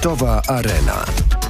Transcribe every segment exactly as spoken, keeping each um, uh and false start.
Sportowa Arena.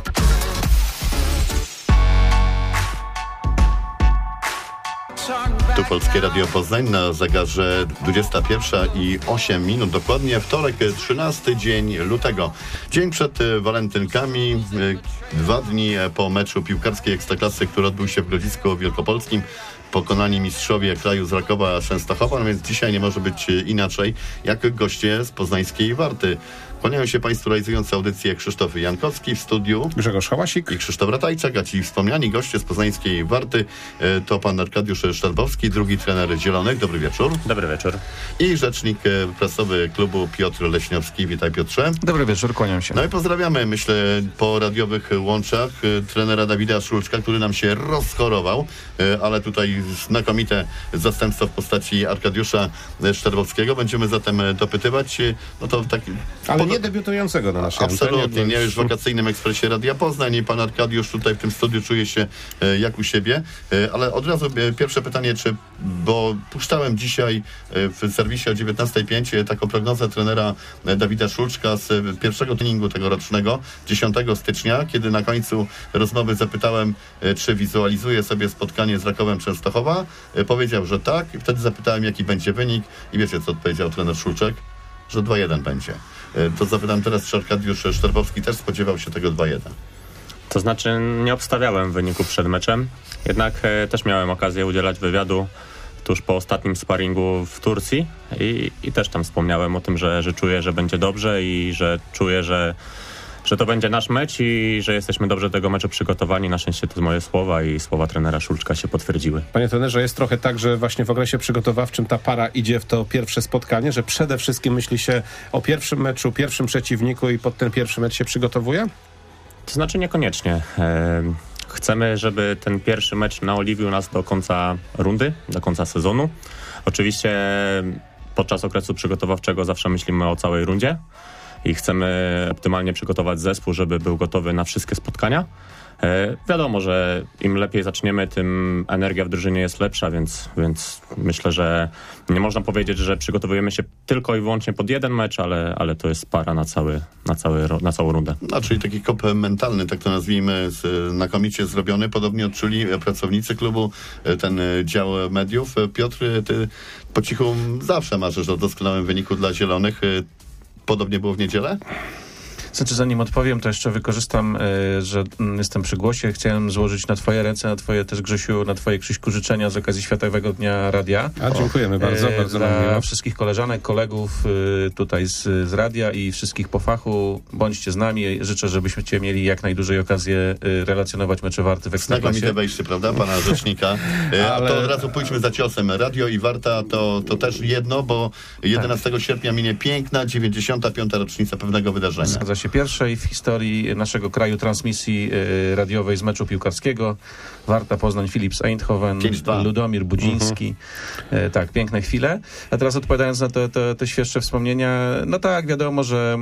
Tu Polskie Radio Poznań na zegarze dwudziesta pierwsza i osiem minut. Dokładnie wtorek, trzynasty dzień lutego. Dzień przed walentynkami, dwa dni po meczu piłkarskiej Ekstraklasy, który odbył się w Grodzisku Wielkopolskim. Pokonani mistrzowie kraju z Rakowa Częstochowa, no więc dzisiaj nie może być inaczej, jak goście z poznańskiej Warty. Kłaniają się Państwu realizujący audycję Krzysztof Jankowski, w studiu Grzegorz Hałasik i Krzysztof Ratajczak, a ci wspomniani goście z poznańskiej Warty to pan Arkadiusz Szczerbowski, drugi trener Zielonych. Dobry wieczór. Dobry wieczór. I rzecznik prasowy klubu Piotr Leśniowski. Witaj, Piotrze. Dobry wieczór, kłaniam się. No i pozdrawiamy, myślę, po radiowych łączach trenera Dawida Szulczka, który nam się rozchorował, ale tutaj znakomite zastępstwo w postaci Arkadiusza Szczerbowskiego. Będziemy zatem dopytywać. No to tak... Ale nie debiutującego na naszej antenie. Absolutnie, nie już w wakacyjnym ekspresie Radia Poznań i pan Arkadiusz tutaj w tym studiu czuje się e, jak u siebie, e, ale od razu e, pierwsze pytanie, czy, bo puszczałem dzisiaj e, w serwisie o dziewiętnasta pięć e, taką prognozę trenera e, Dawida Szulczka z e, pierwszego treningu tegorocznego, dziesiątego stycznia, kiedy na końcu rozmowy zapytałem, e, czy wizualizuje sobie spotkanie z Rakowem Częstochowa, e, powiedział, że tak, i wtedy zapytałem, jaki będzie wynik i wiecie, co odpowiedział trener Szulczek? Że dwa jeden będzie. To zapytam teraz, czy Arkadiusz Szczerbowski też spodziewał się tego dwa jeden. To znaczy nie obstawiałem wyniku przed meczem, jednak e, też miałem okazję udzielać wywiadu tuż po ostatnim sparingu w Turcji i, i też tam wspomniałem o tym, że, że czuję, że będzie dobrze i że czuję, że że to będzie nasz mecz i że jesteśmy dobrze do tego meczu przygotowani. Na szczęście to moje słowa i słowa trenera Szulczka się potwierdziły. Panie trenerze, jest trochę tak, że właśnie w okresie przygotowawczym ta para idzie w to pierwsze spotkanie, że przede wszystkim myśli się o pierwszym meczu, pierwszym przeciwniku i pod ten pierwszy mecz się przygotowuje? To znaczy niekoniecznie. E, chcemy, żeby ten pierwszy mecz naoliwił nas do końca rundy, do końca sezonu. Oczywiście podczas okresu przygotowawczego zawsze myślimy o całej rundzie i chcemy optymalnie przygotować zespół, żeby był gotowy na wszystkie spotkania. E, wiadomo, że im lepiej zaczniemy, tym energia w drużynie jest lepsza, więc, więc myślę, że nie można powiedzieć, że przygotowujemy się tylko i wyłącznie pod jeden mecz, ale, ale to jest para na, cały, na, cały, na całą rundę. No, czyli taki kop mentalny, tak to nazwijmy, znakomicie zrobiony. Podobnie odczuli pracownicy klubu, ten dział mediów. Piotr, ty po cichu zawsze marzysz o doskonałym wyniku dla Zielonych. Podobnie było w niedzielę? Znaczy, zanim odpowiem, to jeszcze wykorzystam, y, że y, jestem przy głosie. Chciałem złożyć na twoje ręce, na twoje też, Grzesiu, na twoje, Krzyśku, życzenia z okazji Światowego Dnia Radia. A dziękujemy bardzo, y, bardzo dla nam miło. wszystkich koleżanek, kolegów y, tutaj z, z radia i wszystkich po fachu. Bądźcie z nami. Życzę, żebyście mieli jak najdłużej okazję y, relacjonować mecze Warty w Ekstraklasie. Znakomite wejście, prawda, pana rzecznika. Ale... A to od razu pójdźmy za ciosem. Radio i Warta to, to też jedno, bo jedenastego sierpnia minie piękna dziewięćdziesiąta piąta rocznica pewnego wydarzenia. Zgadza się, pierwszej w historii naszego kraju transmisji y, radiowej z meczu piłkarskiego. Warta Poznań, Philips Eindhoven, Ludomir Budziński. Uh-huh. Y, tak, piękne chwile. A teraz odpowiadając na te, te, te świeższe wspomnienia, no tak, wiadomo, że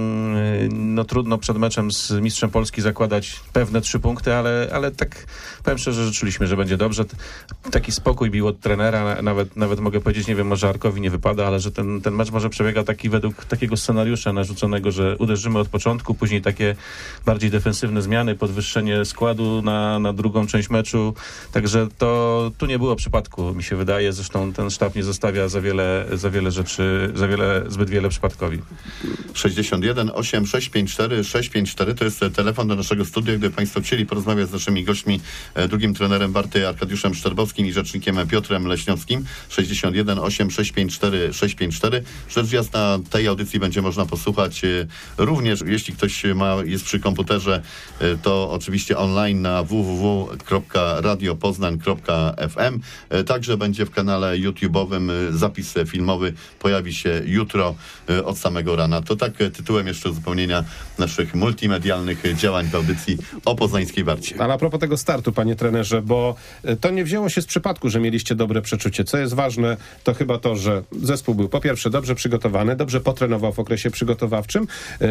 mm, no trudno przed meczem z mistrzem Polski zakładać pewne trzy punkty, ale, ale tak powiem szczerze, że czuliśmy, że będzie dobrze. Taki spokój bił od trenera, nawet, nawet mogę powiedzieć, nie wiem, może Arkowi nie wypada, ale że ten, ten mecz może przebiega taki według takiego scenariusza narzuconego, że uderzymy od początku, później takie bardziej defensywne zmiany, podwyższenie składu na, na drugą część meczu. Także to tu nie było przypadku, mi się wydaje. Zresztą ten sztab nie zostawia za wiele, za wiele rzeczy, za wiele, zbyt wiele przypadkowi. sześćdziesiąt jeden osiem sześć pięć cztery sześć pięć cztery to jest telefon do naszego studia, gdyby Państwo chcieli porozmawiać z naszymi gośćmi, drugim trenerem Warty Arkadiuszem Szczerbowskim i rzecznikiem Piotrem Leśniowskim. sześćdziesiąt jeden osiem sześć pięć cztery sześć pięć cztery. Rzecz jasna, tej audycji będzie można posłuchać również, jeśli ktoś ma, jest przy komputerze, to oczywiście online na w w w kropka radio poznań kropka f m. Także będzie w kanale YouTube'owym zapis filmowy, pojawi się jutro od samego rana. To tak tytułem jeszcze uzupełnienia naszych multimedialnych działań w audycji o poznańskiej Warcie. Ale a propos tego startu, panie trenerze, bo to nie wzięło się z przypadku, że mieliście dobre przeczucie. Co jest ważne, to chyba to, że zespół był po pierwsze dobrze przygotowany, dobrze potrenował w okresie przygotowawczym.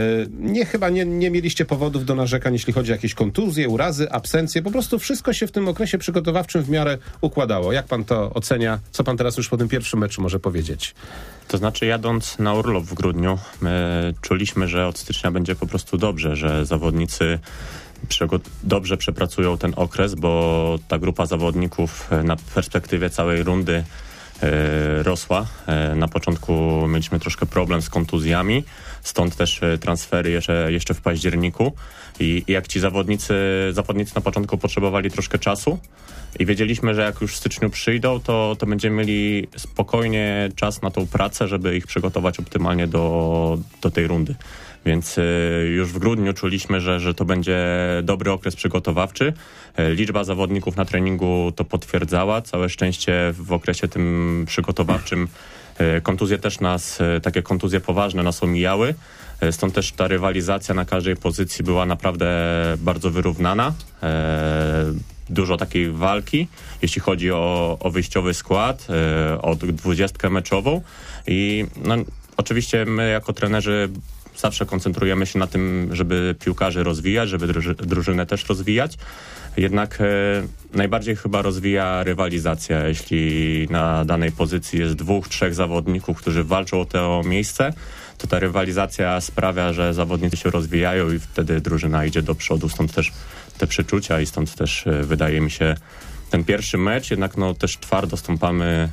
nie chyba nie, nie mieliście powodów do narzekań, jeśli chodzi o jakieś kontuzje, urazy, absencje. Po prostu wszystko się w tym okresie przygotowawczym w miarę układało. Jak pan to ocenia? Co pan teraz już po tym pierwszym meczu może powiedzieć? To znaczy, jadąc na urlop w grudniu, my czuliśmy, że od stycznia będzie po prostu dobrze, że zawodnicy dobrze przepracują ten okres, bo ta grupa zawodników na perspektywie całej rundy e, rosła. E, na początku mieliśmy troszkę problem z kontuzjami, stąd też transfery jeszcze, jeszcze w październiku i, i jak ci zawodnicy, zawodnicy na początku potrzebowali troszkę czasu i wiedzieliśmy, że jak już w styczniu przyjdą, to, to będziemy mieli spokojnie czas na tą pracę, żeby ich przygotować optymalnie do, do tej rundy. Więc już w grudniu czuliśmy, że, że to będzie dobry okres przygotowawczy. Liczba zawodników na treningu to potwierdzała. Całe szczęście w okresie tym przygotowawczym kontuzje też nas, takie kontuzje poważne nas omijały. Stąd też ta rywalizacja na każdej pozycji była naprawdę bardzo wyrównana. Dużo takiej walki, jeśli chodzi o, o wyjściowy skład, o dwudziestkę meczową. I no, oczywiście my jako trenerzy zawsze koncentrujemy się na tym, żeby piłkarzy rozwijać, żeby druży- drużynę też rozwijać. Jednak e, najbardziej chyba rozwija rywalizacja. Jeśli na danej pozycji jest dwóch, trzech zawodników, którzy walczą o to miejsce, to ta rywalizacja sprawia, że zawodnicy się rozwijają i wtedy drużyna idzie do przodu. Stąd też te przeczucia i stąd też e, wydaje mi się ten pierwszy mecz. Jednak no, też twardo stąpamy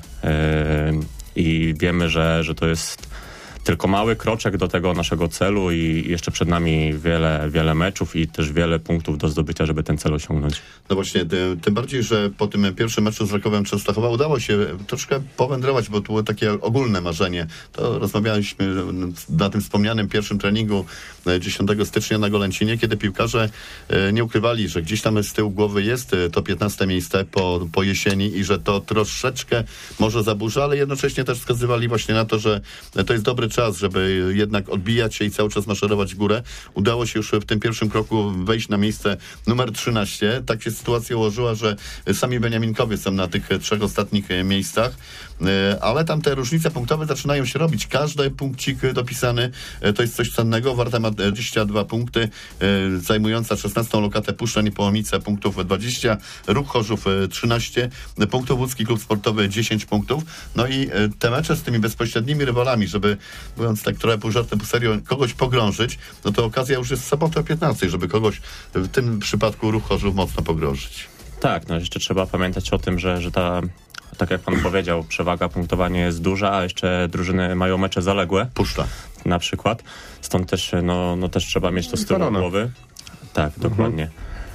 e, i wiemy, że, że to jest tylko mały kroczek do tego naszego celu i jeszcze przed nami wiele, wiele meczów i też wiele punktów do zdobycia, żeby ten cel osiągnąć. No właśnie, tym bardziej, że po tym pierwszym meczu z Rakowem Częstochowa udało się troszkę powędrować, bo to było takie ogólne marzenie. To rozmawialiśmy na tym wspomnianym pierwszym treningu dziesiątego stycznia na Golęcinie, kiedy piłkarze nie ukrywali, że gdzieś tam z tyłu głowy jest to piętnaste miejsce po, po jesieni i że to troszeczkę może zaburza, ale jednocześnie też wskazywali właśnie na to, że to jest dobry czas, żeby jednak odbijać się i cały czas maszerować w górę. Udało się już w tym pierwszym kroku wejść na miejsce numer trzynaście. Tak się sytuacja ułożyła, że sami Beniaminkowie są na tych trzech ostatnich miejscach, ale tam te różnice punktowe zaczynają się robić. Każdy punkcik dopisany to jest coś cennego. Warta ma dwadzieścia dwa punkty, zajmująca szesnastą lokatę Puszcza Niepołomice punktów dwadzieścia, Ruch Chorzów trzynaście punktów, Łódzki Klub Sportowy dziesięć punktów. No i te mecze z tymi bezpośrednimi rywalami, żeby mówiąc tak trochę pół żartem, pół serio, kogoś pogrążyć, no to okazja już jest w sobotę o piętnastej, żeby kogoś, w tym przypadku Ruch Chorzów, mocno pogrążyć. Tak, no jeszcze trzeba pamiętać o tym, że, że ta, tak jak pan powiedział, przewaga punktowania jest duża, a jeszcze drużyny mają mecze zaległe. Puszcza. Na przykład. Stąd też, no, no też trzeba mieć to z tyłu głowy. Tak, mhm. dokładnie.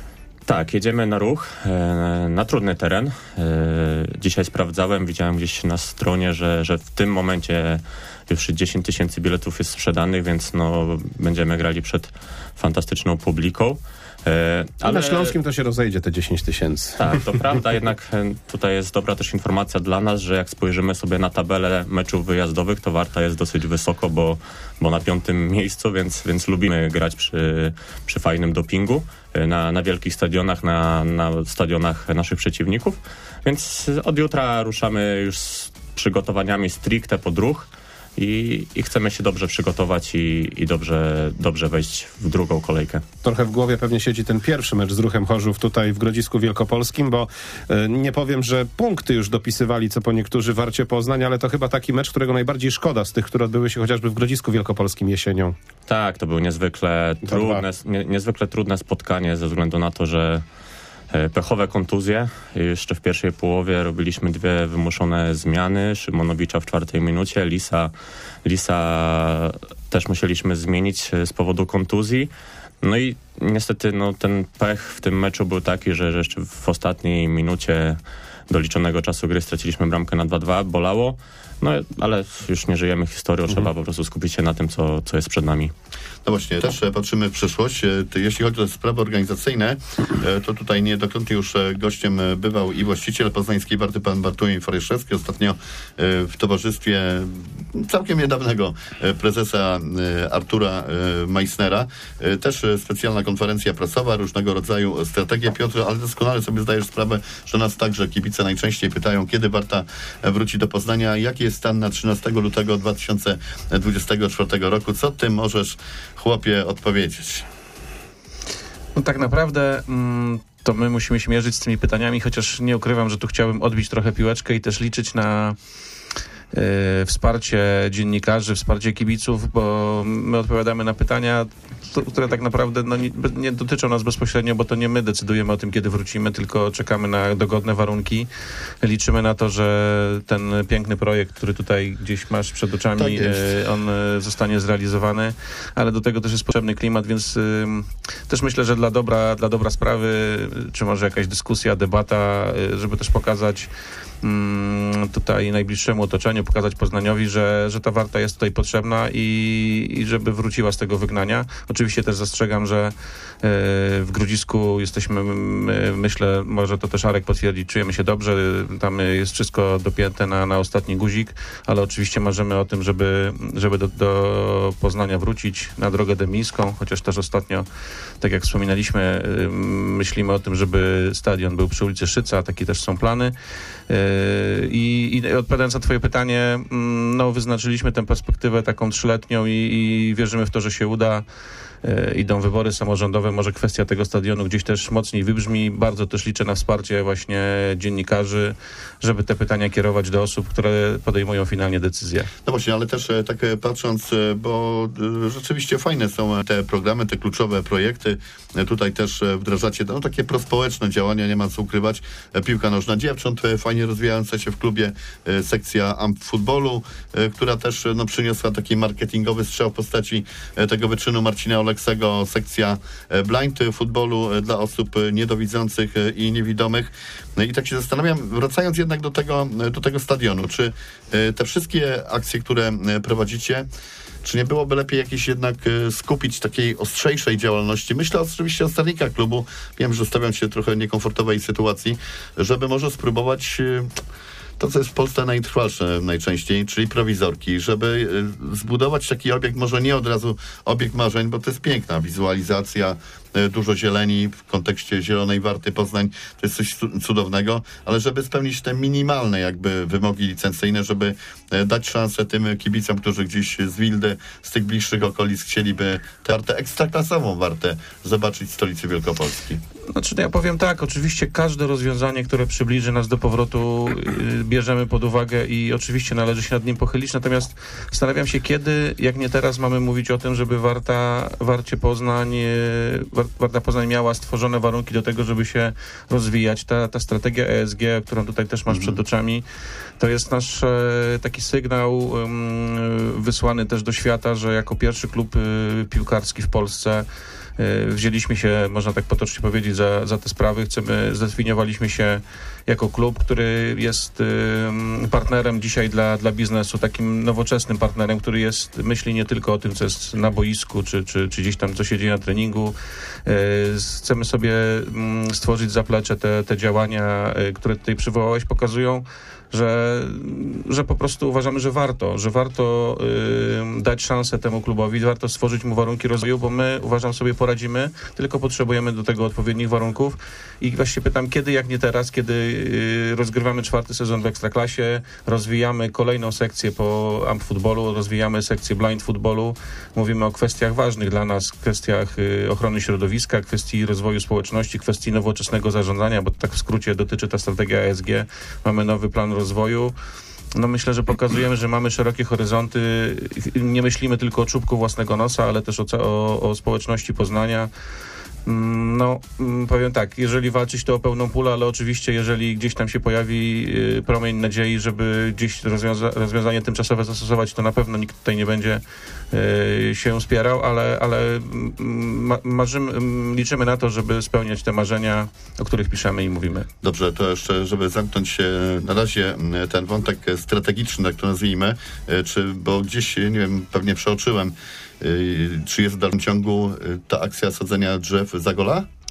Tak, jedziemy na Ruch, e, na trudny teren. E, dzisiaj sprawdzałem, widziałem gdzieś na stronie, że, że w tym momencie już dziesięć tysięcy biletów jest sprzedanych, więc no, będziemy grali przed fantastyczną publiką. E, ale na Śląskim to się rozejdzie te dziesięć tysięcy. Tak, to prawda, jednak tutaj jest dobra też informacja dla nas, że jak spojrzymy sobie na tabelę meczów wyjazdowych, to Warta jest dosyć wysoko, bo, bo na piątym miejscu, więc, więc lubimy grać przy, przy fajnym dopingu na, na wielkich stadionach, na, na stadionach naszych przeciwników. Więc od jutra ruszamy już z przygotowaniami stricte pod Ruch. I, i chcemy się dobrze przygotować i, i dobrze, dobrze wejść w drugą kolejkę. Trochę w głowie pewnie siedzi ten pierwszy mecz z Ruchem Chorzów tutaj w Grodzisku Wielkopolskim, bo y, nie powiem, że punkty już dopisywali, co po niektórzy Warcie Poznań, ale to chyba taki mecz, którego najbardziej szkoda z tych, które odbyły się chociażby w Grodzisku Wielkopolskim jesienią. Tak, to było niezwykle trudne, nie, niezwykle trudne spotkanie ze względu na to, że pechowe kontuzje. Jeszcze w pierwszej połowie robiliśmy dwie wymuszone zmiany. Szymonowicza w czwartej minucie, Lisa, Lisa też musieliśmy zmienić z powodu kontuzji. No i niestety no, ten pech w tym meczu był taki, że, że jeszcze w ostatniej minucie doliczonego czasu gry straciliśmy bramkę na dwa dwa. Bolało. No ale już nie żyjemy historią, mhm. trzeba po prostu skupić się na tym, co, co jest przed nami. No właśnie, też patrzymy w przyszłość. Jeśli chodzi o sprawy organizacyjne, to tutaj niejednokrotnie już gościem bywał i właściciel poznańskiej Warty, pan Bartłomiej Faryszewski, ostatnio w towarzystwie całkiem niedawnego prezesa Artura Meissnera. Też specjalna konferencja prasowa, różnego rodzaju strategie. Piotr, ale doskonale sobie zdajesz sprawę, że nas także kibice najczęściej pytają, kiedy Warta wróci do Poznania. Jaki jest stan na trzynastego lutego dwa tysiące dwudziestego czwartego roku? Co ty możesz, chłopie, odpowiedzieć? No tak naprawdę mm, to my musimy się mierzyć z tymi pytaniami, chociaż nie ukrywam, że tu chciałbym odbić trochę piłeczkę i też liczyć na y, wsparcie dziennikarzy, wsparcie kibiców, bo my odpowiadamy na pytania, to, które tak naprawdę no, nie, nie dotyczą nas bezpośrednio, bo to nie my decydujemy o tym, kiedy wrócimy, tylko czekamy na dogodne warunki. Liczymy na to, że ten piękny projekt, który tutaj gdzieś masz przed oczami, Tak y, on y, zostanie zrealizowany, ale do tego też jest potrzebny klimat, więc y, też myślę, że dla dobra, dla dobra sprawy, czy może jakaś dyskusja, debata, y, żeby też pokazać tutaj najbliższemu otoczeniu, pokazać Poznaniowi, że, że ta Warta jest tutaj potrzebna i, i żeby wróciła z tego wygnania. Oczywiście też zastrzegam, że w Grodzisku jesteśmy, myślę, może to też Arek potwierdzi, czujemy się dobrze, tam jest wszystko dopięte na, na ostatni guzik, ale oczywiście marzymy o tym, żeby, żeby do, do Poznania wrócić na drogę demińską, chociaż też ostatnio, tak jak wspominaliśmy, myślimy o tym, żeby stadion był przy ulicy Szyca, takie też są plany. I, i odpowiadając na twoje pytanie, no wyznaczyliśmy tę perspektywę taką trzyletnią i, i wierzymy w to, że się uda. Idą wybory samorządowe, może kwestia tego stadionu gdzieś też mocniej wybrzmi. Bardzo też liczę na wsparcie właśnie dziennikarzy, żeby te pytania kierować do osób, które podejmują finalnie decyzje. No właśnie, ale też tak patrząc, bo rzeczywiście fajne są te programy, te kluczowe projekty. Tutaj też wdrażacie no, takie prospołeczne działania, nie ma co ukrywać. Piłka nożna dziewcząt, fajnie rozwijająca się w klubie sekcja Amp Futbolu, która też no, przyniosła taki marketingowy strzał w postaci tego wyczynu Marcina Oleksego, sekcja blind futbolu dla osób niedowidzących i niewidomych. I tak się zastanawiam, wracając jednak do tego, do tego stadionu, czy te wszystkie akcje, które prowadzicie, czy nie byłoby lepiej jakieś jednak skupić takiej ostrzejszej działalności? Myślę oczywiście o sternikach klubu. Wiem, że stawiam się trochę w niekomfortowej sytuacji, żeby może spróbować to, co jest w Polsce najtrwalsze najczęściej, czyli prowizorki, żeby zbudować taki obiekt, może nie od razu obiekt marzeń, bo to jest piękna wizualizacja, dużo zieleni w kontekście Zielonej Warty Poznań, to jest coś cudownego, ale żeby spełnić te minimalne jakby wymogi licencyjne, żeby dać szansę tym kibicom, którzy gdzieś z Wildy, z tych bliższych okolic chcieliby tę Wartę, ekstraklasową Wartę zobaczyć w stolicy Wielkopolski. Znaczy, ja powiem tak, oczywiście każde rozwiązanie, które przybliży nas do powrotu, yy, bierzemy pod uwagę i oczywiście należy się nad nim pochylić, natomiast zastanawiam się, kiedy, jak nie teraz, mamy mówić o tym, żeby Warta, Warcie Poznań, yy, Warta Poznań miała stworzone warunki do tego, żeby się rozwijać. Ta, ta strategia E S G, którą tutaj też masz mm-hmm. przed oczami, to jest nasz e, taki sygnał um, wysłany też do świata, że jako pierwszy klub y, piłkarski w Polsce wzięliśmy się, można tak potocznie powiedzieć, za, za te sprawy. Chcemy, zdefiniowaliśmy się jako klub, który jest partnerem dzisiaj dla, dla biznesu, takim nowoczesnym partnerem, który jest, myśli nie tylko o tym, co jest na boisku, czy, czy, czy gdzieś tam, co się dzieje na treningu. Chcemy sobie stworzyć zaplecze, te, te działania, które tutaj przywołałeś, pokazują, że, że po prostu uważamy, że warto, że warto y, dać szansę temu klubowi, warto stworzyć mu warunki rozwoju, bo my, uważam, sobie poradzimy, tylko potrzebujemy do tego odpowiednich warunków i właśnie pytam, kiedy, jak nie teraz, kiedy y, rozgrywamy czwarty sezon w Ekstraklasie, rozwijamy kolejną sekcję po Amp Futbolu, rozwijamy sekcję blind futbolu, mówimy o kwestiach ważnych dla nas, kwestiach y, ochrony środowiska, kwestii rozwoju społeczności, kwestii nowoczesnego zarządzania, bo tak w skrócie dotyczy ta strategia E S G, mamy nowy plan rozwoju. No myślę, że pokazujemy, że mamy szerokie horyzonty, nie myślimy tylko o czubku własnego nosa, ale też o, o, o społeczności Poznania. No, powiem tak, jeżeli walczyć, to o pełną pulę, ale oczywiście, jeżeli gdzieś tam się pojawi promień nadziei, żeby gdzieś rozwiąza- rozwiązanie tymczasowe zastosować, to na pewno nikt tutaj nie będzie y, się wspierał, ale, ale ma- marzymy, liczymy na to, żeby spełniać te marzenia, o których piszemy i mówimy. Dobrze, to jeszcze, żeby zamknąć na razie ten wątek strategiczny, tak to nazwijmy, czy, bo gdzieś, nie wiem, pewnie przeoczyłem, czy jest w dalszym ciągu ta akcja sadzenia drzew Zagola?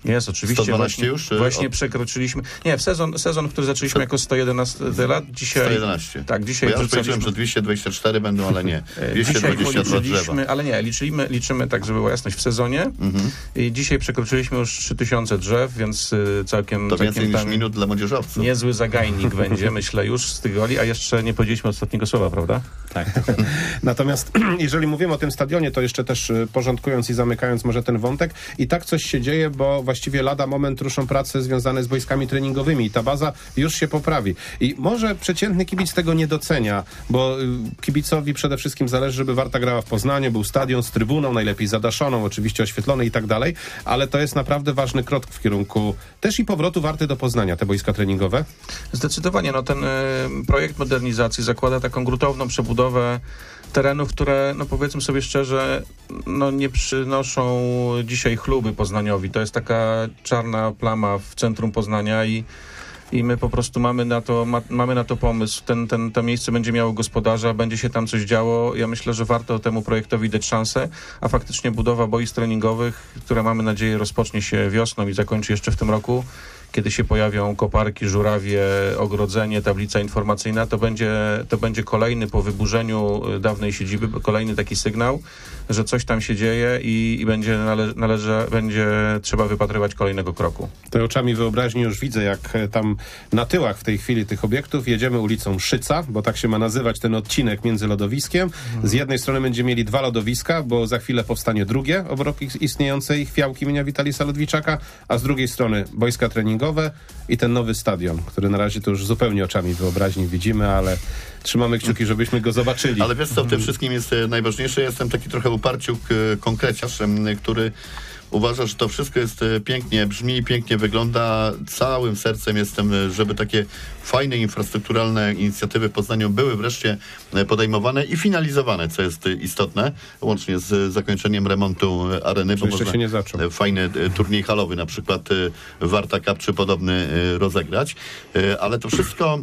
Jest, oczywiście. sto dwanaście właśnie, już? Właśnie od... przekroczyliśmy. Nie, w sezon, sezon, który zaczęliśmy jako sto jedenaście lat, dzisiaj... sto jedenaście. Tak, dzisiaj Bo ja już powiedziałem, że dwieście dwadzieścia cztery będą, ale nie. dwieście dwadzieścia dwa drzewa. Ale nie, liczymy, liczymy tak, żeby była jasność, w sezonie. Mhm. I dzisiaj przekroczyliśmy już trzy tysiące drzew, więc całkiem... To całkiem więcej niż minut dla młodzieżowców. Niezły zagajnik będzie, myślę, już z tych goli, a jeszcze nie powiedzieliśmy ostatniego słowa, prawda? Tak. Natomiast jeżeli mówimy o tym stadionie, to jeszcze też porządkując i zamykając może ten wątek, i tak coś się dzieje, bo właściwie lada moment ruszą prace związane z boiskami treningowymi i ta baza już się poprawi. I może przeciętny kibic tego nie docenia, bo kibicowi przede wszystkim zależy, żeby Warta grała w Poznaniu, był stadion z trybuną, najlepiej zadaszoną, oczywiście oświetlony i tak dalej, ale to jest naprawdę ważny krok w kierunku też i powrotu Warty do Poznania, te boiska treningowe. Zdecydowanie, no ten y, projekt modernizacji zakłada taką gruntowną przebudowę terenów, które, no powiedzmy sobie szczerze, no nie przynoszą dzisiaj chluby Poznaniowi. To jest taka czarna plama w centrum Poznania i I my po prostu mamy na to, ma, mamy na to pomysł. Ten, ten, to miejsce będzie miało gospodarza, będzie się tam coś działo. Ja myślę, że warto temu projektowi dać szansę, a faktycznie budowa boisk treningowych, która mamy nadzieję rozpocznie się wiosną i zakończy jeszcze w tym roku, kiedy się pojawią koparki, żurawie, ogrodzenie, tablica informacyjna, to będzie, to będzie kolejny po wyburzeniu dawnej siedziby, kolejny taki sygnał, że coś tam się dzieje i, i będzie, nale, należy, będzie trzeba wypatrywać kolejnego kroku. To oczami wyobraźni już widzę, jak tam na tyłach w tej chwili tych obiektów jedziemy ulicą Szyca, bo tak się ma nazywać ten odcinek między lodowiskiem. Z jednej strony będziemy mieli dwa lodowiska, bo za chwilę powstanie drugie obok istniejącej chwiałki imienia Witalisa Ludwiczaka, a z drugiej strony boiska treningowe i ten nowy stadion, który na razie to już zupełnie oczami wyobraźni widzimy, ale trzymamy kciuki, żebyśmy go zobaczyli. Ale wiesz co, w tym wszystkim jest najważniejsze, jestem taki trochę uparciuk konkreciarz, który uważa, że to wszystko jest pięknie, brzmi, pięknie wygląda. Całym sercem jestem, żeby takie fajne, infrastrukturalne inicjatywy w Poznaniu były wreszcie podejmowane i finalizowane, co jest istotne, łącznie z zakończeniem remontu areny, bo można się nie zaczął. fajny turniej halowy, na przykład Warta Cup czy podobny rozegrać. Ale to wszystko...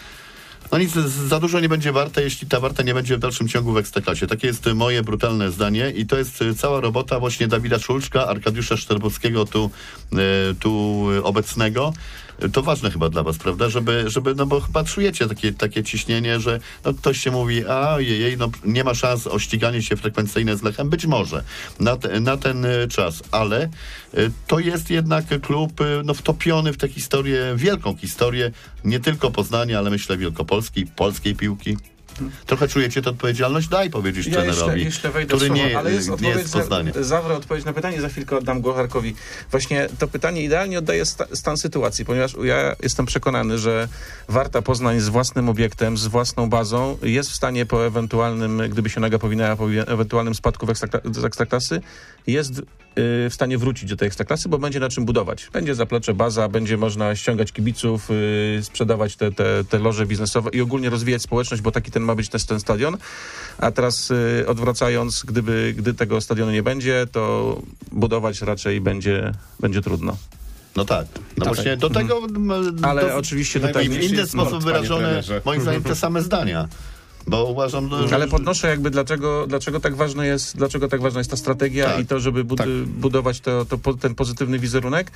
No nic, za dużo nie będzie warte, jeśli ta Warta nie będzie w dalszym ciągu w Ekstraklasie. Takie jest moje brutalne zdanie i to jest cała robota właśnie Dawida Szulczka, Arkadiusza Szczerbowskiego tu, tu obecnego. To ważne chyba dla was, prawda? Żeby, żeby no bo chyba czujecie takie, takie ciśnienie, że no ktoś się mówi, a jej, no nie ma szans o ściganie się frekwencyjne z Lechem. Być może na, te, na ten czas, ale to jest jednak klub no, wtopiony w tę historię, wielką historię, nie tylko Poznania, ale myślę wielkopolskiej, polskiej piłki. Trochę czujecie tę odpowiedzialność? Daj powiedzieć ja trenerowi, jeszcze, jeszcze który słowo, nie, ale jest, nie jest z Poznania. Za, zawrę odpowiedź na pytanie, za chwilkę oddam go Harkowi. Właśnie to pytanie idealnie oddaje sta, stan sytuacji, ponieważ ja jestem przekonany, że Warta Poznań z własnym obiektem, z własną bazą jest w stanie po ewentualnym, gdyby się noga powinęła, po ewentualnym spadku w ekstrakla- z Ekstraklasy, jest yy, w stanie wrócić do tej Ekstraklasy, bo będzie na czym budować. Będzie zaplecze, baza, będzie można ściągać kibiców, yy, sprzedawać te, te, te loże biznesowe i ogólnie rozwijać społeczność, bo taki ten ma być też ten stadion. A teraz yy, odwracając, gdyby, gdy tego stadionu nie będzie, to budować raczej będzie, będzie trudno. No tak. No tak. właśnie do tego... Ale do, oczywiście do tego... W inny sposób wyrażone, moim zdaniem, te same zdania. Bo uważam, że... Ale podnoszę jakby dlaczego, dlaczego tak ważne jest, dlaczego tak ważna jest ta strategia tak, i to, żeby bud- tak. budować to, to, ten pozytywny wizerunek,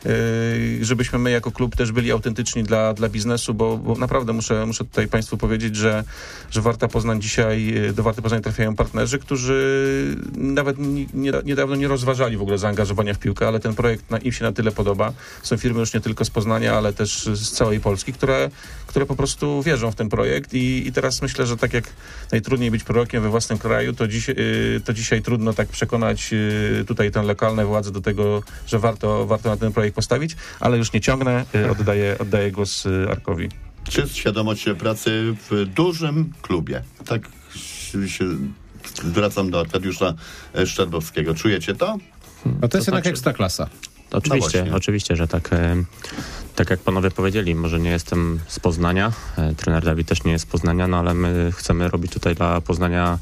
yy, żebyśmy my jako klub też byli autentyczni dla, dla biznesu, bo, bo naprawdę muszę, muszę tutaj państwu powiedzieć, że, że Warta Poznań dzisiaj, do Warty Poznań trafiają partnerzy, którzy nawet nie, nie, niedawno nie rozważali w ogóle zaangażowania w piłkę, ale ten projekt na, im się na tyle podoba. Są firmy już nie tylko z Poznania, ale też z całej Polski, które, które po prostu wierzą w ten projekt i, i teraz myślę, że tak jak najtrudniej być prorokiem we własnym kraju, to, dziś, to dzisiaj trudno tak przekonać tutaj tę lokalne władze do tego, że warto, warto na ten projekt postawić, ale już nie ciągnę, oddaję, oddaję głos Arkowi. Czy jest świadomość pracy w dużym klubie? Tak się zwracam do Arkadiusza Szczerbowskiego. Czujecie to? No to jest to jednak znaczy... ekstraklasa. Oczywiście, no oczywiście, że tak. Tak jak panowie powiedzieli, może nie jestem z Poznania, trener Dawid też nie jest z Poznania, no ale my chcemy robić tutaj dla Poznania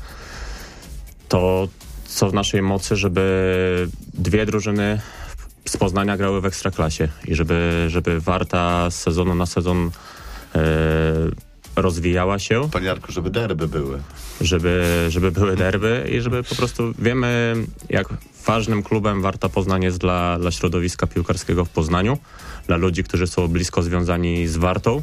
to, co w naszej mocy, żeby dwie drużyny z Poznania grały w Ekstraklasie i żeby, żeby Warta z sezonu na sezon e, rozwijała się. Panie Jarku, żeby derby były. Żeby, żeby były derby i żeby po prostu wiemy, jak ważnym klubem Warta Poznań jest dla, dla środowiska piłkarskiego w Poznaniu, dla ludzi, którzy są blisko związani z Wartą.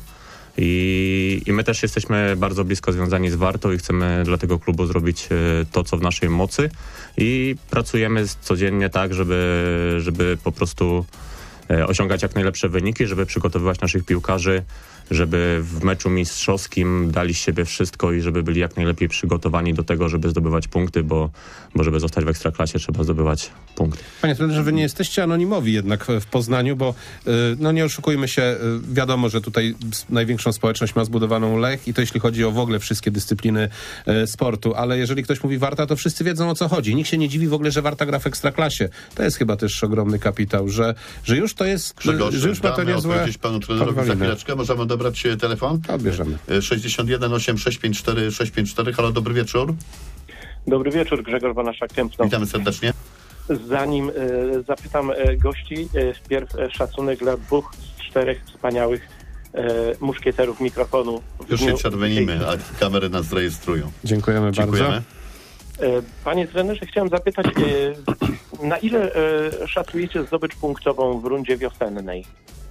I, I my też jesteśmy bardzo blisko związani z Wartą i chcemy dla tego klubu zrobić to, co w naszej mocy i pracujemy codziennie tak, żeby, żeby po prostu osiągać jak najlepsze wyniki, żeby przygotowywać naszych piłkarzy, żeby w meczu mistrzowskim dali z siebie wszystko i żeby byli jak najlepiej przygotowani do tego, żeby zdobywać punkty, bo, bo żeby zostać w Ekstraklasie, trzeba zdobywać punkty. Panie trenerze, wy nie jesteście anonimowi jednak w Poznaniu, bo no nie oszukujmy się, wiadomo, że tutaj największą społeczność ma zbudowaną Lech i to jeśli chodzi o w ogóle wszystkie dyscypliny sportu, ale jeżeli ktoś mówi Warta, to wszyscy wiedzą, o co chodzi. Nikt się nie dziwi w ogóle, że Warta gra w Ekstraklasie. To jest chyba też ogromny kapitał, że, że już to jest, Grzegorz, że już ma to niezłe odpowiedzieć panu trenerowi za chwileczkę. Możemy odebrać telefon? Odbierzemy. sześćdziesiąt jeden osiem sześć pięć cztery sześć pięć cztery. Halo, dobry wieczór. Dobry wieczór, Grzegorz Banaszak-Kępno. Witamy serdecznie. Zanim e, zapytam e, gości, e, wpierw e, szacunek dla dwóch z czterech wspaniałych e, muszkieterów mikrofonu. Już się czerwenimy, a kamery nas rejestrują. Dziękujemy, Dziękujemy. bardzo. E, panie trenerze, chciałem zapytać, e, na ile e, szacujecie zdobycz punktową w rundzie wiosennej?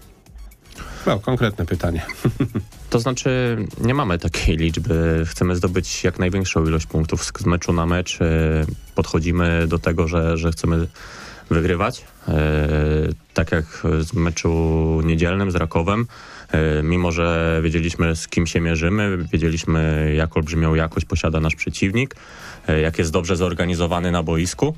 No, konkretne pytanie. To znaczy, nie mamy takiej liczby. Chcemy zdobyć jak największą ilość punktów z meczu na mecz. Podchodzimy do tego, że, że chcemy wygrywać. Tak jak z meczu niedzielnym z Rakowem. Mimo że wiedzieliśmy, z kim się mierzymy, wiedzieliśmy, jak olbrzymią jakość posiada nasz przeciwnik, jak jest dobrze zorganizowany na boisku.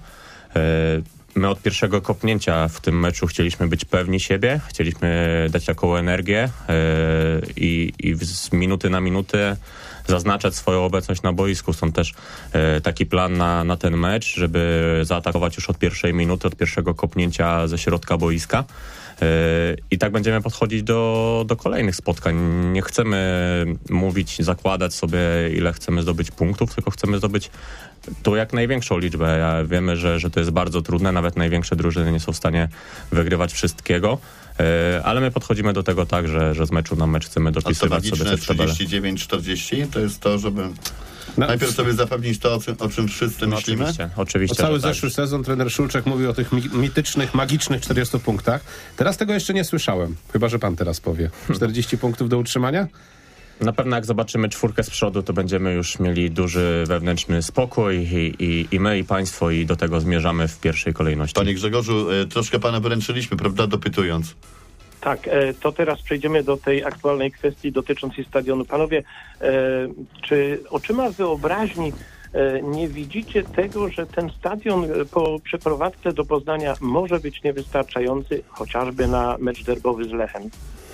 My od pierwszego kopnięcia w tym meczu chcieliśmy być pewni siebie, chcieliśmy dać taką energię yy, i, i z minuty na minutę zaznaczać swoją obecność na boisku. Stąd też yy, taki plan na, na ten mecz, żeby zaatakować już od pierwszej minuty, od pierwszego kopnięcia ze środka boiska. I tak będziemy podchodzić do, do kolejnych spotkań. Nie chcemy mówić, zakładać sobie, ile chcemy zdobyć punktów, tylko chcemy zdobyć tu jak największą liczbę. Ja wiemy, że, że to jest bardzo trudne, nawet największe drużyny nie są w stanie wygrywać wszystkiego, ale my podchodzimy do tego tak, że, że z meczu na mecz chcemy dopisywać sobie te tabele. trzydzieści dziewięć czterdzieści to jest to, żeby No. najpierw sobie zapewnić to, o czym, o czym wszyscy No, myślimy. Oczywiście, oczywiście. Cały że tak. zeszły sezon trener Szulczek mówił o tych mi- mitycznych, magicznych czterdziestu punktach. Teraz tego jeszcze nie słyszałem. Chyba że pan teraz powie. czterdzieści punktów do utrzymania? Na pewno jak zobaczymy czwórkę z przodu, to będziemy już mieli duży wewnętrzny spokój i, i, i my, i państwo, i do tego zmierzamy w pierwszej kolejności. Panie Grzegorzu, troszkę pana wyręczyliśmy, prawda, dopytując. Tak, to teraz przejdziemy do tej aktualnej kwestii dotyczącej stadionu. Panowie, czy oczyma wyobraźni nie widzicie tego, że ten stadion po przeprowadzce do Poznania może być niewystarczający, chociażby na mecz derbowy z Lechem?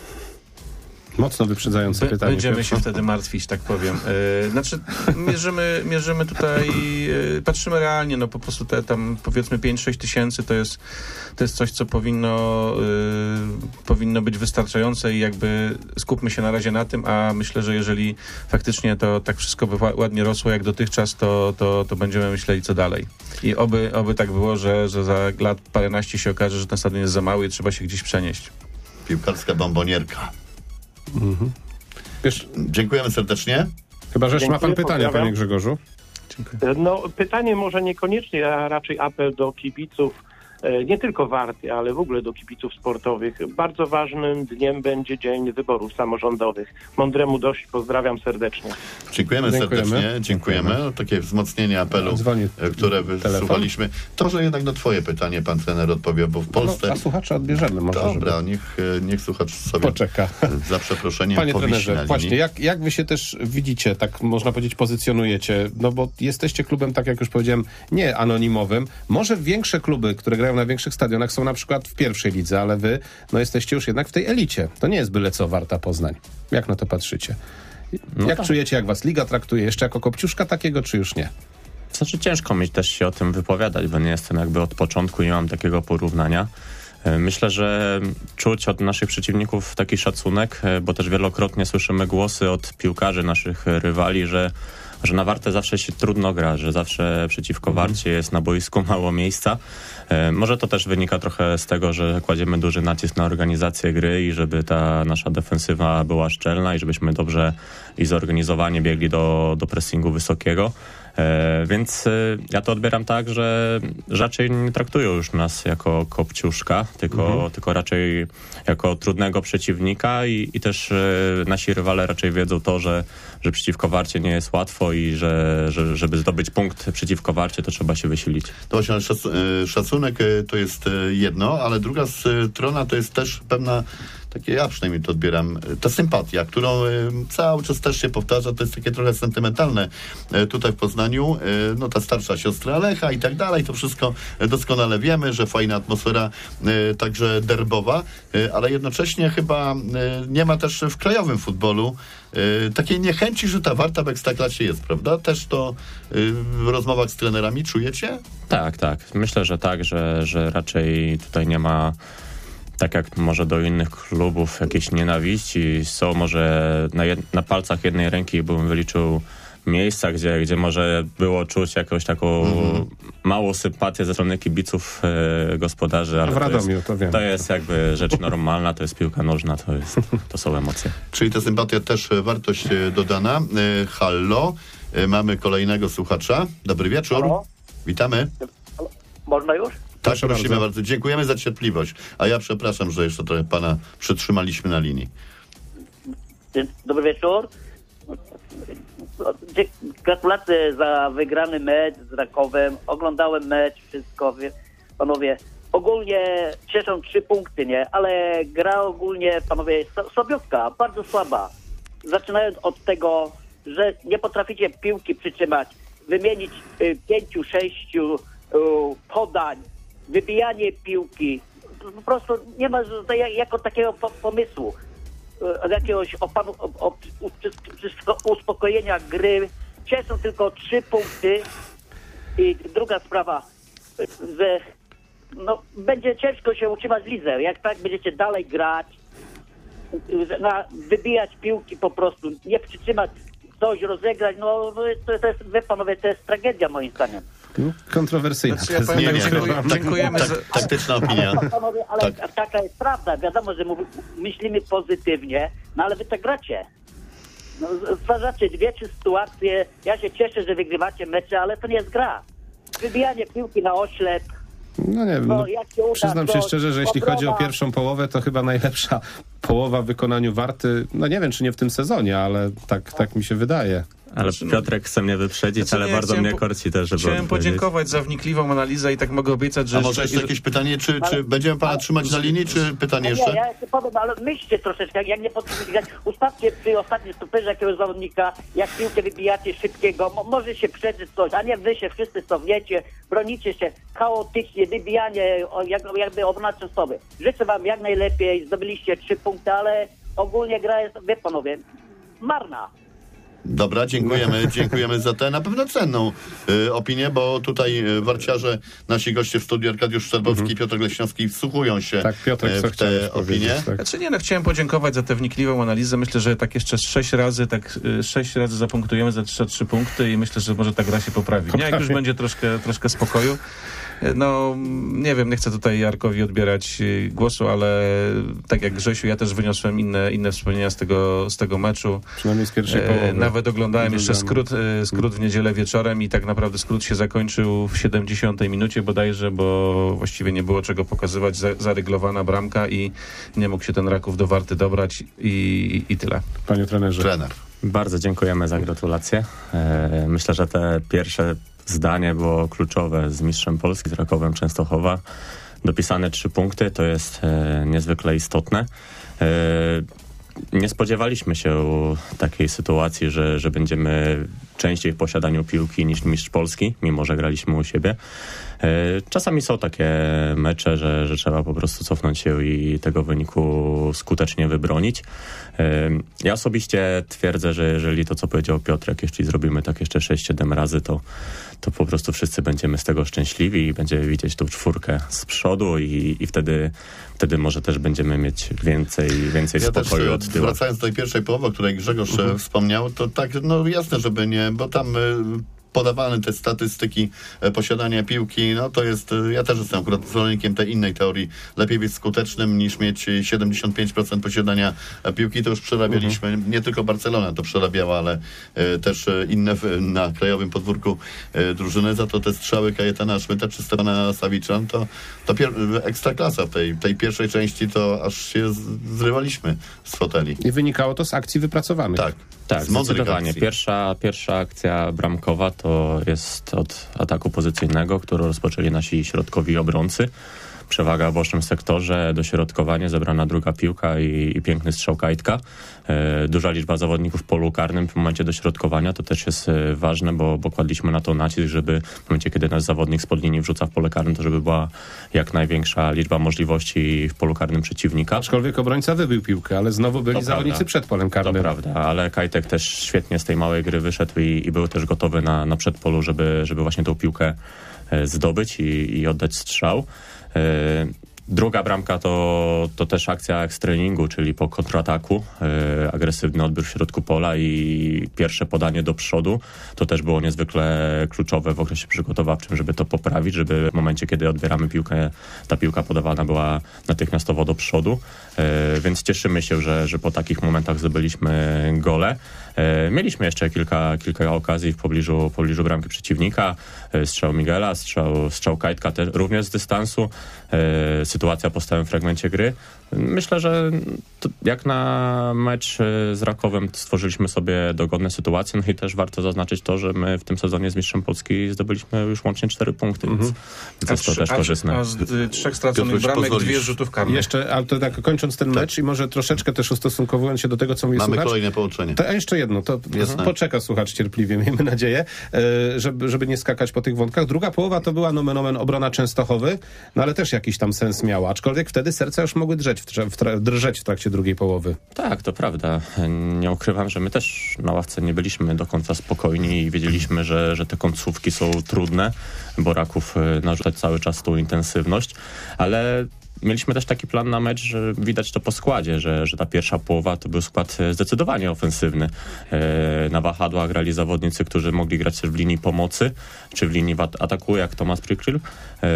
Mocno wyprzedzające By, pytanie. Będziemy się wtedy martwić, tak powiem. Yy, znaczy, mierzymy, mierzymy tutaj, yy, patrzymy realnie, no po prostu te tam powiedzmy pięć sześć tysięcy to jest, to jest coś, co powinno, yy, powinno być wystarczające i jakby skupmy się na razie na tym, a myślę, że jeżeli faktycznie to tak wszystko by ładnie rosło jak dotychczas, to, to, to będziemy myśleli, co dalej. I oby, oby tak było, że, że za lat paręnaście się okaże, że ten stadion jest za mały i trzeba się gdzieś przenieść. Piłkarska bombonierka. Mhm. Wiesz, Dziękujemy serdecznie. chyba, że jeszcze ma pan Dziękuję, pytania, pozdrawiam. panie Grzegorzu. Dziękuję. No, pytanie może niekoniecznie, a raczej apel do kibiców, e, nie tylko Warty, ale w ogóle do kibiców sportowych. Bardzo ważnym dniem będzie dzień wyborów samorządowych. Mądremu dość, pozdrawiam serdecznie. Dziękujemy, Dziękujemy. serdecznie. Dziękujemy. Dziękujemy. Takie wzmocnienie apelu, Dzwoni e, które wysłuchaliśmy. To, że jednak na twoje pytanie pan trener odpowie, bo w Polsce... No, a słuchacza odbierzemy może, Dobra, żeby niech, e, niech słuchacz sobie poczeka. za przeproszeniem Panie powisi na trenerze, linii. właśnie, jak, jak wy się też widzicie, tak można powiedzieć, pozycjonujecie? No bo jesteście klubem, tak jak już powiedziałem, nie anonimowym. Może większe kluby, które grają na większych stadionach, są na przykład w pierwszej lidze, ale wy no jesteście już jednak w tej elicie. To nie jest byle co Warta Poznań. Jak na to patrzycie? No jak tak. czujecie, jak was liga traktuje? Jeszcze jako kopciuszka takiego, czy już nie? Znaczy ciężko mi też się o tym wypowiadać, bo nie jestem jakby od początku i nie mam takiego porównania. Myślę, że czuć od naszych przeciwników taki szacunek, bo też wielokrotnie słyszymy głosy od piłkarzy naszych rywali, że że na Wartę zawsze się trudno gra, że zawsze przeciwko Warcie jest na boisku mało miejsca. Może to też wynika trochę z tego, że kładziemy duży nacisk na organizację gry i żeby ta nasza defensywa była szczelna i żebyśmy dobrze i zorganizowanie biegli do, do pressingu wysokiego. E, więc e, ja to odbieram tak, że raczej nie traktują już nas jako kopciuszka, tylko, mhm. tylko raczej jako trudnego przeciwnika i, i też e, nasi rywale raczej wiedzą to, że, że przeciwko Warcie nie jest łatwo i że, że żeby zdobyć punkt przeciwko Warcie, to trzeba się wysilić. To właśnie, ale szac- szacunek to jest jedno, ale druga strona to jest też pewna, takie ja przynajmniej to odbieram, ta sympatia, którą cały czas też się powtarza, to jest takie trochę sentymentalne tutaj w Poznaniu, no ta starsza siostra Lecha i tak dalej, to wszystko doskonale wiemy, że fajna atmosfera także derbowa, ale jednocześnie chyba nie ma też w krajowym futbolu takiej niechęci, że ta Warta w Ekstraklasie jest, prawda? Też to w rozmowach z trenerami czujecie? Tak, tak. Myślę, że tak, że, że raczej tutaj nie ma, tak jak może do innych klubów, jakiejś nienawiści. Są może na, jed- na palcach jednej ręki bym wyliczył miejsca, gdzie, gdzie może było czuć jakąś taką mm-hmm. małą sympatię ze strony kibiców e, gospodarzy, ale w Radomiu, to, jest, to, wiem. to jest jakby rzecz normalna, to jest piłka nożna, to, jest, to są emocje. Czyli ta sympatia też wartość dodana. E, hallo, e, mamy kolejnego słuchacza. Dobry wieczór. Halo? Witamy. Można już? Tak, Proszę prosimy bardzo. bardzo. Dziękujemy za cierpliwość. A ja przepraszam, że jeszcze trochę pana przytrzymaliśmy na linii. Dobry wieczór. Gratulacje za wygrany mecz z Rakowem. Oglądałem mecz, wszystko. Panowie, ogólnie cieszą trzy punkty, nie? Ale gra ogólnie, panowie, słabiutka, bardzo słaba. Zaczynając od tego, że nie potraficie piłki przytrzymać, wymienić y, pięciu, sześciu y, podań, wybijanie piłki. Po prostu nie ma jako takiego pomysłu. Od jakiegoś opanu, o, o, o, uspokojenia gry. Cieszą tylko trzy punkty. I druga sprawa, że no, będzie ciężko się utrzymać w lidze. Jak tak będziecie dalej grać, na, wybijać piłki po prostu, nie przytrzymać, coś rozegrać, no to, to jest, wy panowie, to jest tragedia moim zdaniem. Kontrowersyjna. Znaczy, ja powiem, Nie, nie, dziękuję, tak, dziękujemy tak, za... taktyczna opinia. Panowie, ale tak. Taka jest prawda. Wiadomo, że mów, myślimy pozytywnie, no ale wy tak gracie. No, stwarzacie dwie, trzy sytuacje. Ja się cieszę, że wygrywacie mecze, ale to nie jest gra. Wybijanie piłki na oślep. No nie wiem, No, no, jak się uda, przyznam to się szczerze, że jeśli obrona. chodzi o pierwszą połowę, to chyba najlepsza połowa w wykonaniu Warty, no nie wiem, czy nie w tym sezonie, ale tak, tak mi się wydaje. Ale Piotrek chce mnie wyprzedzić, Znaczy, ale nie, bardzo mnie korci też, żeby Chciałem odpowiedzieć. podziękować za wnikliwą analizę i tak mogę obiecać, że... A może jeszcze jakieś pytanie, czy, czy będziemy pana trzymać na linii, czy pytanie Nie, jeszcze? ja jeszcze powiem, ale myślcie troszeczkę, jak nie potraficie grać, ustawcie przy ostatnim stoperze jakiegoś zawodnika, jak piłkę wybijacie szybkiego, mo- może się przeżyć coś, a nie wy się wszyscy cofniecie, bronicie się chaotycznie, wybijanie, o, jak, jakby obrona częstowy. Życzę wam jak najlepiej, zdobyliście trzy punkty, ale ogólnie gra jest, wy panowie, marna. Dobra, dziękujemy, dziękujemy za tę na pewno cenną y, opinię, bo tutaj y, warciarze, nasi goście w studiu, Arkadiusz Szczerbowski i Mhm. Piotr Leśniowski, wsłuchują się Tak, Piotrek, y, co w chciałeś te powiedzieć, opinie. tak. Znaczy nie, no chciałem podziękować za tę wnikliwą analizę. Myślę, że tak jeszcze sześć razy, tak y, sześć razy zapunktujemy za trzy, trzy punkty i myślę, że może ta gra się poprawi. Nie, jak już będzie troszkę, troszkę spokoju. No, nie wiem, nie chcę tutaj Jarkowi odbierać y, głosu, ale tak jak Grzesiu, ja też wyniosłem inne, inne wspomnienia z tego, z tego meczu. Przynajmniej z pierwszej E, połowy. Nawet oglądałem jeszcze Oglądamy. skrót, e, skrót w niedzielę wieczorem i tak naprawdę skrót się zakończył w siedemdziesiątej minucie bodajże, bo właściwie nie było czego pokazywać, za, zaryglowana bramka i nie mógł się ten Raków do Warty dobrać i, i tyle. Panie trenerze. Trener. Bardzo dziękujemy za gratulacje. E, Myślę, że te pierwsze zdanie było kluczowe z mistrzem Polski, z Rakowem Częstochowa. Dopisane trzy punkty, to jest e, niezwykle istotne. E, nie spodziewaliśmy się takiej sytuacji, że, że będziemy częściej w posiadaniu piłki niż mistrz Polski, mimo że graliśmy u siebie. Czasami są takie mecze, że, że trzeba po prostu cofnąć się i tego wyniku skutecznie wybronić. Ja osobiście twierdzę, że jeżeli to, co powiedział Piotrek, jeśli zrobimy tak jeszcze sześć siedem razy, to, to po prostu wszyscy będziemy z tego szczęśliwi i będziemy widzieć tą czwórkę z przodu i, i wtedy, wtedy może też będziemy mieć więcej, więcej ja spokoju też, od tyłu. Wracając do tej pierwszej połowy, o której Grzegorz uh-huh. wspomniał, to tak, no jasne, żeby nie, bo tam y, podawane te statystyki e, posiadania piłki, no to jest, e, ja też jestem akurat zwolennikiem tej innej teorii. Lepiej być skutecznym niż mieć siedemdziesiąt pięć procent posiadania e, piłki. To już przerabialiśmy. Mhm. Nie tylko Barcelona to przerabiała, ale e, też e, inne w, na krajowym podwórku e, drużyny. Za to te strzały Kajetana Szmyta czy Stefana Sawicza, to, to pier, ekstraklasa w tej, tej pierwszej części, to aż się z, zrywaliśmy z foteli. I wynikało to z akcji wypracowanych. Tak. Tak, zdecydowanie. Pierwsza, pierwsza akcja bramkowa to jest od ataku pozycyjnego, który rozpoczęli nasi środkowi obrońcy. Przewaga w bocznym sektorze, dośrodkowanie, zebrana druga piłka i, i piękny strzał Kajtka. E, duża liczba zawodników w polu karnym w momencie dośrodkowania, to też jest e, ważne, bo, bo kładliśmy na to nacisk, żeby w momencie, kiedy nasz zawodnik spod linii wrzuca w pole karne, to żeby była jak największa liczba możliwości w polu karnym przeciwnika. Aczkolwiek obrońca wybił piłkę, ale znowu byli to zawodnicy prawda. przed polem karnym. To prawda, ale Kajtek też świetnie z tej małej gry wyszedł i, i był też gotowy na, na przedpolu, żeby, żeby właśnie tą piłkę e, zdobyć i, i oddać strzał. Druga bramka to, to też akcja ekstreningu, czyli po kontrataku, yy, agresywny odbiór w środku pola i pierwsze podanie do przodu. To też było niezwykle kluczowe w okresie przygotowawczym, żeby to poprawić, żeby w momencie, kiedy odbieramy piłkę, ta piłka podawana była natychmiastowo do przodu. Yy, więc cieszymy się, że, że po takich momentach zdobyliśmy gole. Yy, mieliśmy jeszcze kilka, kilka okazji w pobliżu, w pobliżu bramki przeciwnika. Yy, strzał Miguela, strzał, strzał Kajtka też również z dystansu. Yy, sytuacja po stałym fragmencie gry. Myślę, że to jak na mecz z Rakowem stworzyliśmy sobie dogodne sytuacje, no i też warto zaznaczyć to, że my w tym sezonie z mistrzem Polski zdobyliśmy już łącznie cztery punkty, mm-hmm. więc, więc jest to też korzystne. A z y, trzech straconych bramek dwie rzutów karnych. Jeszcze, ale to tak kończąc ten mecz tak. i może troszeczkę też ustosunkowując się do tego, co mówi Mamy słuchacz. Mamy kolejne połączenie. To, a jeszcze jedno, to Jasne. poczeka słuchacz cierpliwie, miejmy nadzieję, żeby, żeby nie skakać po tych wątkach. Druga połowa to była nomen omen obrona Częstochowy, no ale też jakiś tam sens miała, aczkolwiek wtedy serca już mogły drzeć w, w, w, drżeć w trakcie drugiej połowy. Tak, to prawda. Nie ukrywam, że my też na ławce nie byliśmy do końca spokojni i wiedzieliśmy, że, że te końcówki są trudne, bo Raków narzucać cały czas tą intensywność, ale mieliśmy też taki plan na mecz, że widać to po składzie, że, że ta pierwsza połowa to był skład zdecydowanie ofensywny. E, na wahadłach grali zawodnicy, którzy mogli grać też w linii pomocy, czy w linii ataku, jak Tomasz Prykryl. E,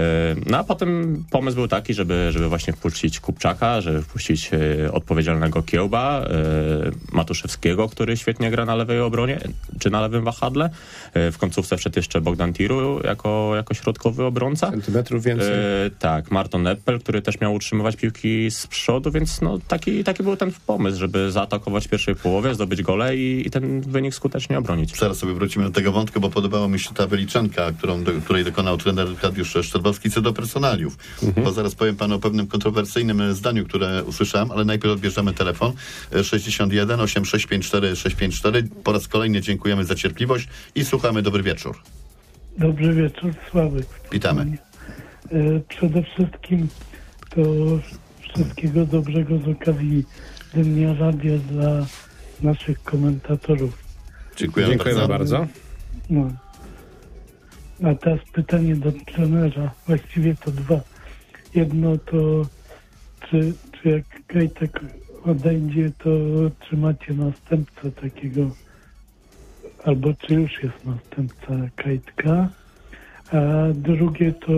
no a potem pomysł był taki, żeby, żeby właśnie wpuścić Kupczaka, żeby wpuścić e, odpowiedzialnego Kiełba, e, Matuszewskiego, który świetnie gra na lewej obronie, czy na lewym wahadle. E, w końcówce wszedł jeszcze Bogdan Tiru jako, jako środkowy obrońca. Centymetrów więcej. E, tak, Marton Eppel, który też miał utrzymywać piłki z przodu, więc no taki, taki był ten pomysł, żeby zaatakować w pierwszej połowie, zdobyć gole i, i ten wynik skutecznie obronić. Zaraz sobie wrócimy do tego wątku, bo podobała mi się ta wyliczanka, którą, do, której dokonał trener Arkadiusz Szczerbowski co do personaliów. Mhm. Bo zaraz powiem panu o pewnym kontrowersyjnym zdaniu, które usłyszałem, ale najpierw odbierzemy telefon sześćdziesiąt jeden osiemset sześć pięć cztery sześć pięć cztery. Po raz kolejny dziękujemy za cierpliwość i słuchamy. Dobry wieczór. Dobry wieczór, Sławek. Witamy. Przede wszystkim to wszystkiego dobrego z okazji Dnia Radia dla naszych komentatorów. Dziękujemy, Dziękujemy bardzo. bardzo. No. A teraz pytanie do trenera. Właściwie to dwa. Jedno to, czy, czy jak Kajtek odejdzie, to czy macie następcę takiego, albo czy już jest następca Kajtka. A drugie to,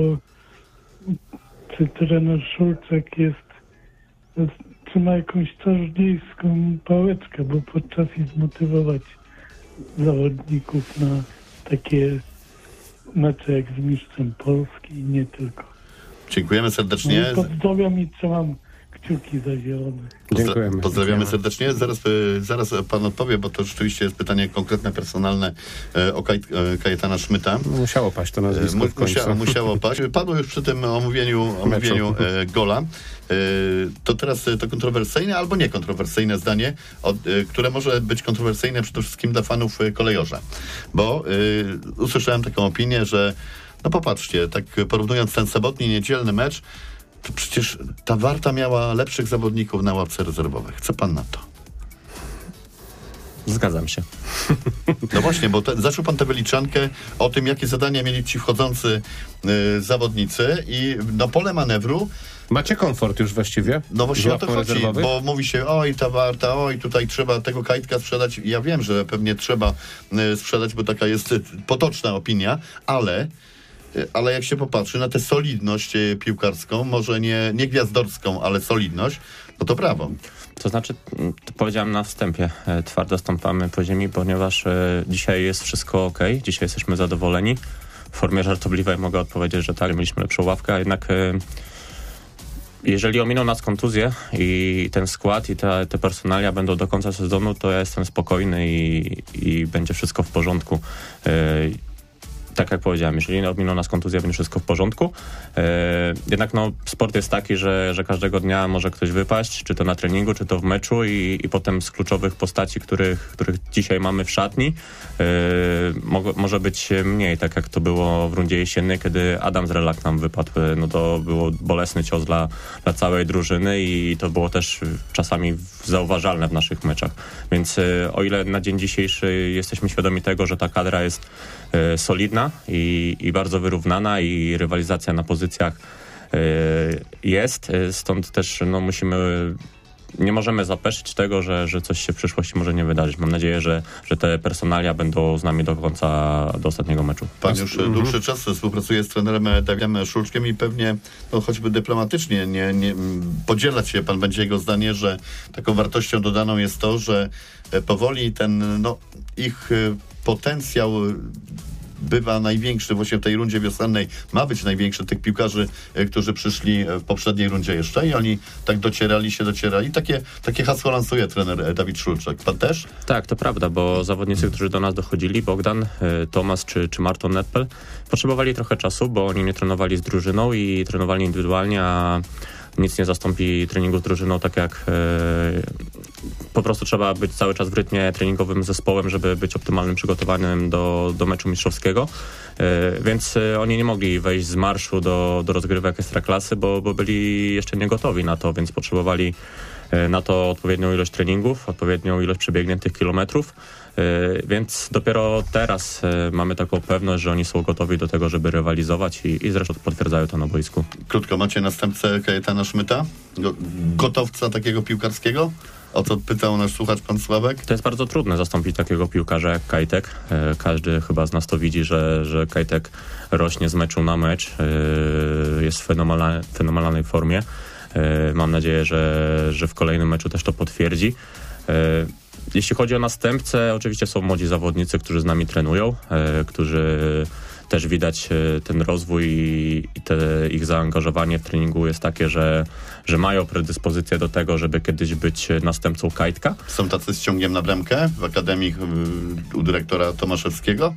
czy trener Szulczek jest, czy ma jakąś czarodziejską pałeczkę, bo potrafi zmotywować zawodników na takie mecze jak z mistrzem Polski i nie tylko. Dziękujemy serdecznie. No pozdrawiam i trzymam kciuki za Zielonych. Dziękujemy. Pozdrawiamy serdecznie. Zaraz, zaraz pan odpowie, bo to rzeczywiście jest pytanie konkretne, personalne o Kaj, Kajetana Szmyta. Musiało paść to nazwisko w końcu. Musiało, musiało paść. Padło już przy tym omówieniu, omówieniu gola. To teraz to kontrowersyjne albo niekontrowersyjne zdanie, które może być kontrowersyjne przede wszystkim dla fanów kolejorza. Bo usłyszałem taką opinię, że No popatrzcie, tak porównując ten sobotni, niedzielny mecz, to przecież ta Warta miała lepszych zawodników na ławce rezerwowych. Co pan na to? Zgadzam się. No właśnie, bo te, zaczął pan tę wyliczankę o tym, jakie zadania mieli ci wchodzący y, zawodnicy i no pole manewru. Macie komfort już właściwie? No właśnie o to chodzi, bo mówi się, oj ta Warta, oj tutaj trzeba tego Kajtka sprzedać. Ja wiem, że pewnie trzeba y, sprzedać, bo taka jest y, potoczna opinia, ale y, ale jak się popatrzy na tę solidność y, piłkarską, może nie, nie gwiazdorską, ale solidność, no to brawo. To znaczy, to powiedziałem na wstępie, e, twardo stąpamy po ziemi, ponieważ e, dzisiaj jest wszystko ok, dzisiaj jesteśmy zadowoleni. W formie żartobliwej mogę odpowiedzieć, że tak, mieliśmy lepszą ławkę, a jednak e, jeżeli ominą nas kontuzje i ten skład i te, te personalia będą do końca sezonu, to ja jestem spokojny i, i będzie wszystko w porządku. E, Tak jak powiedziałem, jeżeli ominą nas kontuzja, będzie wszystko w porządku. E, jednak no, sport jest taki, że, że każdego dnia może ktoś wypaść, czy to na treningu, czy to w meczu i, i potem z kluczowych postaci, których, których dzisiaj mamy w szatni, e, mo, może być mniej, tak jak to było w rundzie jesiennej, kiedy Adam Zrelak nam wypadł. No to było bolesny cios dla, dla całej drużyny i to było też czasami zauważalne w naszych meczach. Więc e, o ile na dzień dzisiejszy jesteśmy świadomi tego, że ta kadra jest e, solidna, I, i bardzo wyrównana i rywalizacja na pozycjach y, jest, stąd też no, musimy, nie możemy zapeszyć tego, że, że coś się w przyszłości może nie wydarzyć. Mam nadzieję, że, że te personalia będą z nami do końca, do ostatniego meczu. Pan już mhm. dłuższy czas współpracuje z trenerem Dawidem Szulczkiem i pewnie no, choćby dyplomatycznie nie, nie, podzielać się pan będzie jego zdanie, że taką wartością dodaną jest to, że powoli ten no, ich potencjał bywa największy właśnie w tej rundzie wiosennej, ma być największy tych piłkarzy, którzy przyszli w poprzedniej rundzie jeszcze i oni tak docierali się, docierali. Takie, takie hasło lansuje trener Dawid Szulczek. Pan też? Tak, to prawda, bo zawodnicy, którzy do nas dochodzili, Bogdan, Tomasz czy, czy Marton Neppel, potrzebowali trochę czasu, bo oni nie trenowali z drużyną i trenowali indywidualnie, a nic nie zastąpi treningu z drużyną, tak jak e, po prostu trzeba być cały czas w rytmie treningowym z zespołem, żeby być optymalnym przygotowanym do, do meczu mistrzowskiego. E, więc e, oni nie mogli wejść z marszu do, do rozgrywek Ekstraklasy, bo, bo byli jeszcze nie gotowi na to, więc potrzebowali e, na to odpowiednią ilość treningów, odpowiednią ilość przebiegniętych kilometrów. Więc dopiero teraz mamy taką pewność, że oni są gotowi do tego, żeby rywalizować i, i zresztą potwierdzają to na boisku. Krótko, macie następcę Kajetana Szmyta? Gotowca takiego piłkarskiego? O co pytał nasz słuchacz pan Sławek? To jest bardzo trudne zastąpić takiego piłkarza jak Kajtek. Każdy chyba z nas to widzi, że, że Kajtek rośnie z meczu na mecz. Jest w fenomenalnej, fenomenalnej formie. Mam nadzieję, że, że w kolejnym meczu też to potwierdzi. Jeśli chodzi o następcę, oczywiście są młodzi zawodnicy, którzy z nami trenują, e, którzy też widać e, ten rozwój i, i te ich zaangażowanie w treningu jest takie, że, że mają predyspozycję do tego, żeby kiedyś być następcą Kajtka. Są tacy z ciągiem na bramkę w Akademii u dyrektora Tomaszewskiego?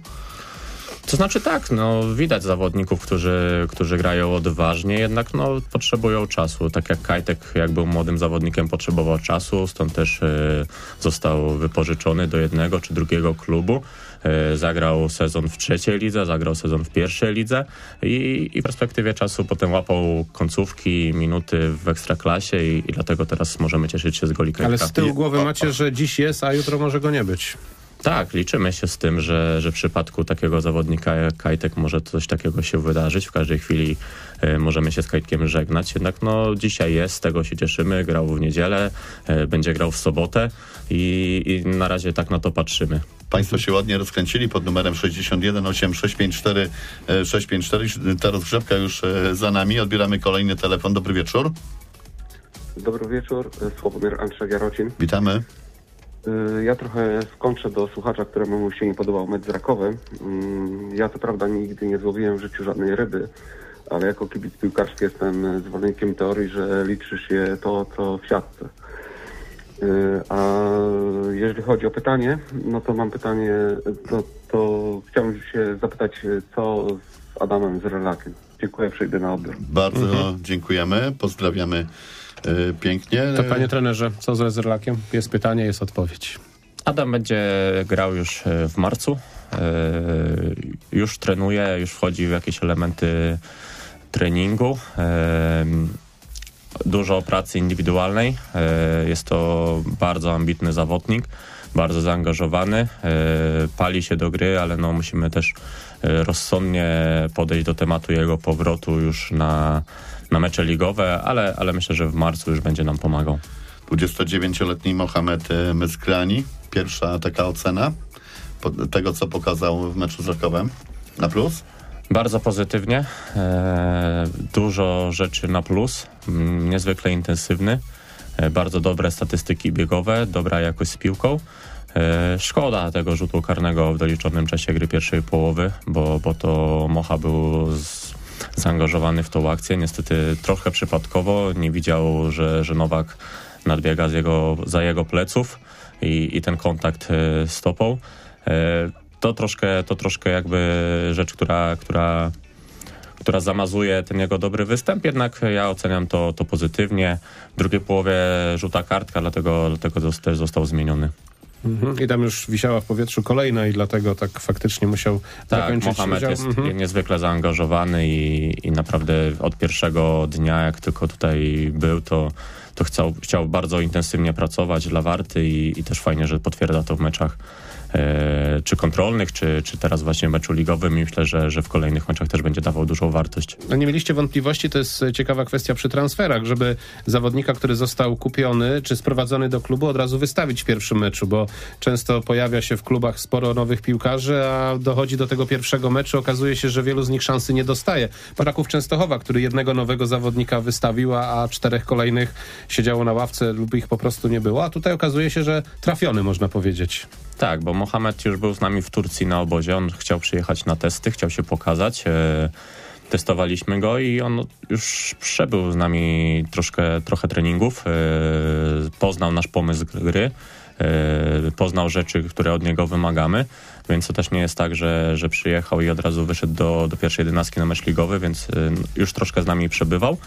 To znaczy tak, no widać zawodników, którzy, którzy grają odważnie, jednak no potrzebują czasu. Tak jak Kajtek, jak był młodym zawodnikiem, potrzebował czasu, stąd też y, został wypożyczony do jednego czy drugiego klubu. Y, zagrał sezon w trzeciej lidze, zagrał sezon w pierwszej lidze i, i w perspektywie czasu potem łapał końcówki, minuty w Ekstraklasie i, i dlatego teraz możemy cieszyć się z goli Kajtka. Ale z tyłu głowy macie, że dziś jest, a jutro może go nie być. Tak, liczymy się z tym, że, że w przypadku takiego zawodnika jak Kajtek może coś takiego się wydarzyć. W każdej chwili y, możemy się z Kajtkiem żegnać. Jednak no dzisiaj jest, z tego się cieszymy. Grał w niedzielę, y, będzie grał w sobotę i, i na razie tak na to patrzymy. Państwo się ładnie rozkręcili pod numerem sześćdziesiąt jeden osiem sześć pięć cztery sześć pięć cztery. Ta rozgrzewka już za nami. Odbieramy kolejny telefon. Dobry wieczór. Dobry wieczór. Sławomir Andrzej Jarocin. Witamy. Ja trochę skończę do słuchacza, któremu się nie podobał mecz z Rakowem. Ja co prawda nigdy nie złowiłem w życiu żadnej ryby, ale jako kibic piłkarski jestem zwolennikiem teorii, że liczy się to, co w siatce. A jeżeli chodzi o pytanie, no to mam pytanie, to, to chciałbym się zapytać, co z Adamem Zrelakiem. Dziękuję, przejdę na odbiór. Bardzo mhm. dziękujemy, pozdrawiamy yy, pięknie. To panie trenerze, co z Zrelakiem? Jest pytanie, jest odpowiedź. Adam będzie grał już w marcu. Już trenuje, już wchodzi w jakieś elementy treningu. Dużo pracy indywidualnej. Jest to bardzo ambitny zawodnik, bardzo zaangażowany. Pali się do gry, ale no musimy też rozsądnie podejść do tematu jego powrotu już na, na mecze ligowe, ale, ale myślę, że w marcu już będzie nam pomagał. dwudziestodziewięcioletni Mohamed Meskrani. Pierwsza taka ocena tego, co pokazał w meczu z Rakowem. Na plus? Bardzo pozytywnie. E, dużo rzeczy na plus. Mm, niezwykle intensywny. E, bardzo dobre statystyki biegowe, dobra jakość z piłką. E, szkoda tego rzutu karnego w doliczonym czasie gry pierwszej połowy, bo, bo to Mocha był z, zaangażowany w tą akcję. Niestety trochę przypadkowo. Nie widział, że, że Nowak nadbiega z jego, za jego pleców i, i ten kontakt e, stopą. E, To troszkę, to troszkę jakby rzecz, która, która, która zamazuje ten jego dobry występ, jednak ja oceniam to, to pozytywnie. W drugiej połowie żółta kartka, dlatego, dlatego też został zmieniony. Mhm. I tam już wisiała w powietrzu kolejna i dlatego tak faktycznie musiał tak, zakończyć. Mohamed jest mhm. niezwykle zaangażowany i, i naprawdę od pierwszego dnia, jak tylko tutaj był, to, to chciał, chciał bardzo intensywnie pracować dla Warty i, i też fajnie, że potwierdza to w meczach e, czy kontrolnych, czy, czy teraz właśnie w meczu ligowym i myślę, że, że w kolejnych meczach też będzie dawał dużą wartość. No nie mieliście wątpliwości, to jest ciekawa kwestia przy transferach, żeby zawodnika, który został kupiony czy sprowadzony do klubu, od razu wystawić w pierwszym meczu, bo często pojawia się w klubach sporo nowych piłkarzy, a dochodzi do tego pierwszego meczu, okazuje się, że wielu z nich szansy nie dostaje. Raków Częstochowa, który jednego nowego zawodnika wystawił, a czterech kolejnych siedziało na ławce lub ich po prostu nie było, a tutaj okazuje się, że trafiony, można powiedzieć. Tak, bo Mohamed już był z nami w Turcji na obozie, on chciał przyjechać na testy, chciał się pokazać, e, testowaliśmy go i on już przebył z nami troszkę, trochę treningów, e, poznał nasz pomysł gry, e, poznał rzeczy, które od niego wymagamy, więc to też nie jest tak, że, że przyjechał i od razu wyszedł do, do pierwszej jedenastki na mecz ligowy, więc e, już troszkę z nami przebywał.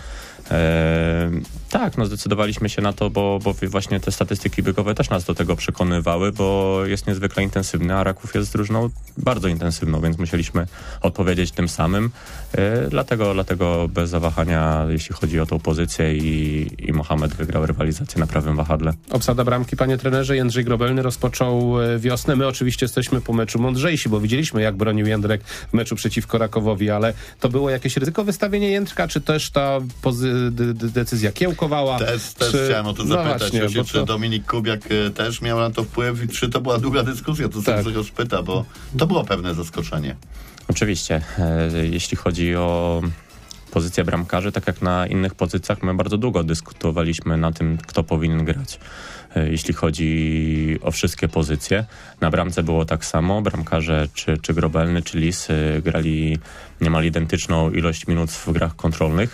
E, tak, no zdecydowaliśmy się na to, bo, bo właśnie te statystyki biegowe też nas do tego przekonywały, bo jest niezwykle intensywny, a Raków jest drużyną bardzo intensywną, więc musieliśmy odpowiedzieć tym samym. E, dlatego, dlatego bez zawahania, jeśli chodzi o tą pozycję i, i Mohamed wygrał rywalizację na prawym wahadle. Obsada bramki, panie trenerze. Jędrzej Grobelny rozpoczął wiosnę. My oczywiście jesteśmy po meczu mądrzejsi, bo widzieliśmy, jak bronił Jędrek w meczu przeciwko Rakowowi, ale to było jakieś ryzyko wystawienie Jędrka, czy też ta pozy- d- d- decyzja kiełkowała? Też, też czy... chciałem o to zapytać, no właśnie, się, czy to... Dominik Kubiak też miał na to wpływ i czy to była długa dyskusja, to tak. sobie już pyta, bo to było pewne zaskoczenie. Oczywiście. E, jeśli chodzi o pozycję bramkarzy, tak jak na innych pozycjach, my bardzo długo dyskutowaliśmy na tym, kto powinien grać. E, jeśli chodzi o wszystkie pozycje. Na bramce było tak samo. Bramkarze czy, czy Grobelny, czy Lis e, grali niemal identyczną ilość minut w grach kontrolnych.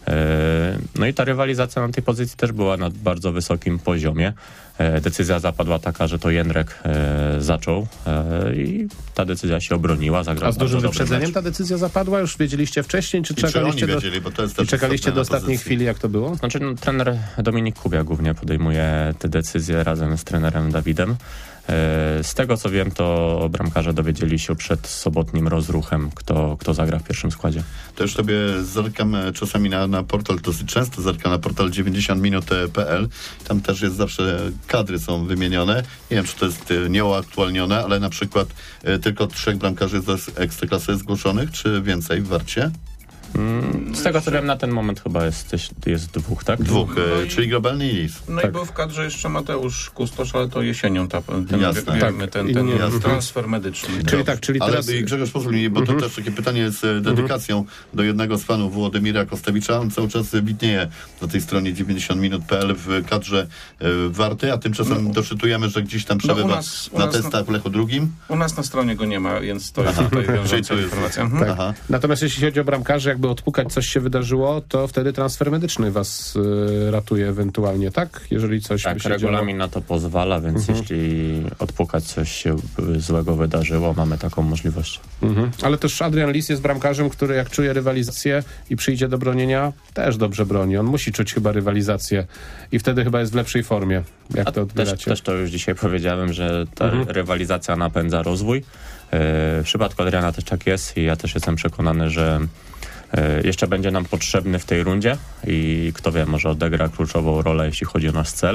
No i ta rywalizacja na tej pozycji też była na bardzo wysokim poziomie. Decyzja zapadła taka, że to Jędrek zaczął i ta decyzja się obroniła. Zagrał A z dużym wyprzedzeniem mecz. Ta decyzja zapadła? Już wiedzieliście wcześniej? Czy I czekaliście, czy do, wiedzieli, bo to jest i czekaliście do ostatniej pozycji. chwili, jak to było? Znaczy, no, trener Dominik Kubiak głównie podejmuje te decyzje razem z trenerem Dawidem. Z tego co wiem, to bramkarze dowiedzieli się przed sobotnim rozruchem, kto, kto zagra w pierwszym składzie. To już sobie zerkam czasami na, na portal, dosyć często zerkam na portal dziewięćdziesiąt minut kropka p l. Tam też jest zawsze, kadry są wymienione. Nie wiem, czy to jest nieuaktualnione, ale na przykład tylko trzech bramkarzy z Ekstraklasy zgłoszonych, czy więcej w Warcie? Z tego co wiem, na ten moment chyba jest, jest dwóch, tak? Dwóch, no i, czyli Grobelny i Lis. No tak. i był w kadrze jeszcze Mateusz Kustosz, ale to jesienią ta, ten, Jasne. wiemy, Tak. ten, ten Jasne. transfer medyczny. Czyli tak, czyli Ale teraz... Grzegorz, pozwól mi, bo Mhm. to też takie pytanie z dedykacją mhm. do jednego z fanów, Włodymira Kostewicza. On cały czas widnieje na tej stronie dziewięćdziesiąt minut kropka p l w kadrze y, Warty, a tymczasem no. doczytujemy, że gdzieś tam przebywa no u nas, u na testach w Lechu drugim. U nas na stronie go nie ma, więc to jest tutaj wiążąca informacja. Mhm. Tak. Natomiast jeśli chodzi o bramkarzy, jak jakby odpukać coś się wydarzyło, to wtedy transfer medyczny was y, ratuje ewentualnie, tak? Jeżeli coś tak, by się regulamin działo. na to pozwala, więc mhm. jeśli odpukać coś się złego wydarzyło, mamy taką możliwość. Mhm. Ale też Adrian Lis jest bramkarzem, który jak czuje rywalizację i przyjdzie do bronienia, też dobrze broni. On musi czuć chyba rywalizację i wtedy chyba jest w lepszej formie. Jak A to odbieracie? Też, też to już dzisiaj powiedziałem, że ta mhm. rywalizacja napędza rozwój. W przypadku Adriana też tak jest i ja też jestem przekonany, że jeszcze będzie nam potrzebny w tej rundzie i kto wie, może odegra kluczową rolę, jeśli chodzi o nasz cel.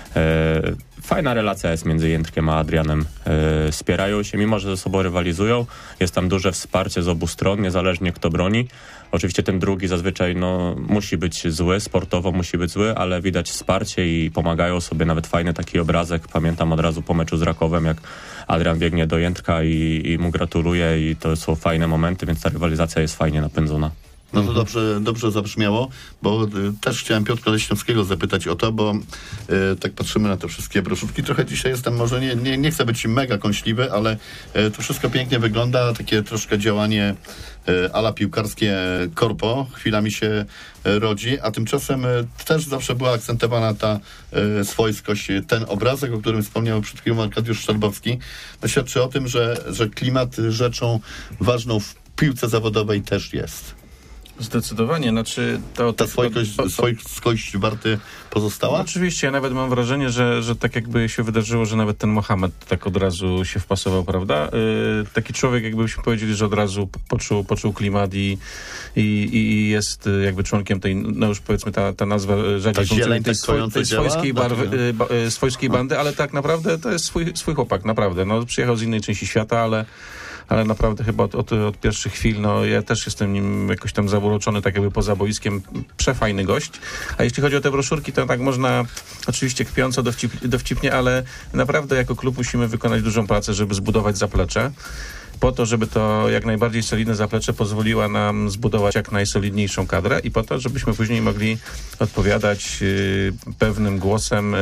Fajna relacja jest między Jędrkiem a Adrianem. Wspierają się, mimo że ze sobą rywalizują. Jest tam duże wsparcie z obu stron, niezależnie kto broni. Oczywiście ten drugi zazwyczaj no, musi być zły, sportowo musi być zły, ale widać wsparcie i pomagają sobie. Nawet fajny taki obrazek. Pamiętam od razu po meczu z Rakowem, jak Adrian biegnie do Jędrka i, i mu gratuluje i to są fajne momenty, więc ta rywalizacja jest fajnie napędzona. No to dobrze, dobrze zabrzmiało, bo y, też chciałem Piotra Leśniowskiego zapytać o to, bo y, tak patrzymy na te wszystkie broszurki. Trochę dzisiaj jestem, może nie, nie, nie chcę być mega kąśliwy, ale y, to wszystko pięknie wygląda, takie troszkę działanie y, ala piłkarskie korpo, chwilami się y, rodzi, a tymczasem y, też zawsze była akcentowana ta y, swojskość, ten obrazek, o którym wspomniał przed chwilą Arkadiusz Szczerbowski, no świadczy o tym, że, że klimat rzeczą ważną w piłce zawodowej też jest. Zdecydowanie, znaczy to... Ta swojskość, to, to, swojskość Warty pozostała? No, oczywiście, ja nawet mam wrażenie, że, że tak jakby się wydarzyło, że nawet ten Mohamed tak od razu się wpasował, prawda? Yy, taki człowiek, jakbyśmy powiedzieli, że od razu poczuł, poczuł klimat i, i, i jest jakby członkiem tej, no już powiedzmy ta, ta nazwa rzadziej funkcjonuje, tej, swoj, tej swojskiej, barwy, ba, swojskiej bandy, ale tak naprawdę to jest swój, swój chłopak, naprawdę. No, przyjechał z innej części świata, ale ale naprawdę chyba od, od, od pierwszych chwil, no ja też jestem nim jakoś tam zauroczony, tak jakby poza boiskiem, przefajny gość. A jeśli chodzi o te broszurki, to tak można oczywiście kpiąco, dowcip, dowcipnie, ale naprawdę jako klub musimy wykonać dużą pracę, żeby zbudować zaplecze. Po to, żeby to jak najbardziej solidne zaplecze pozwoliła nam zbudować jak najsolidniejszą kadrę i po to, żebyśmy później mogli odpowiadać y, pewnym głosem y,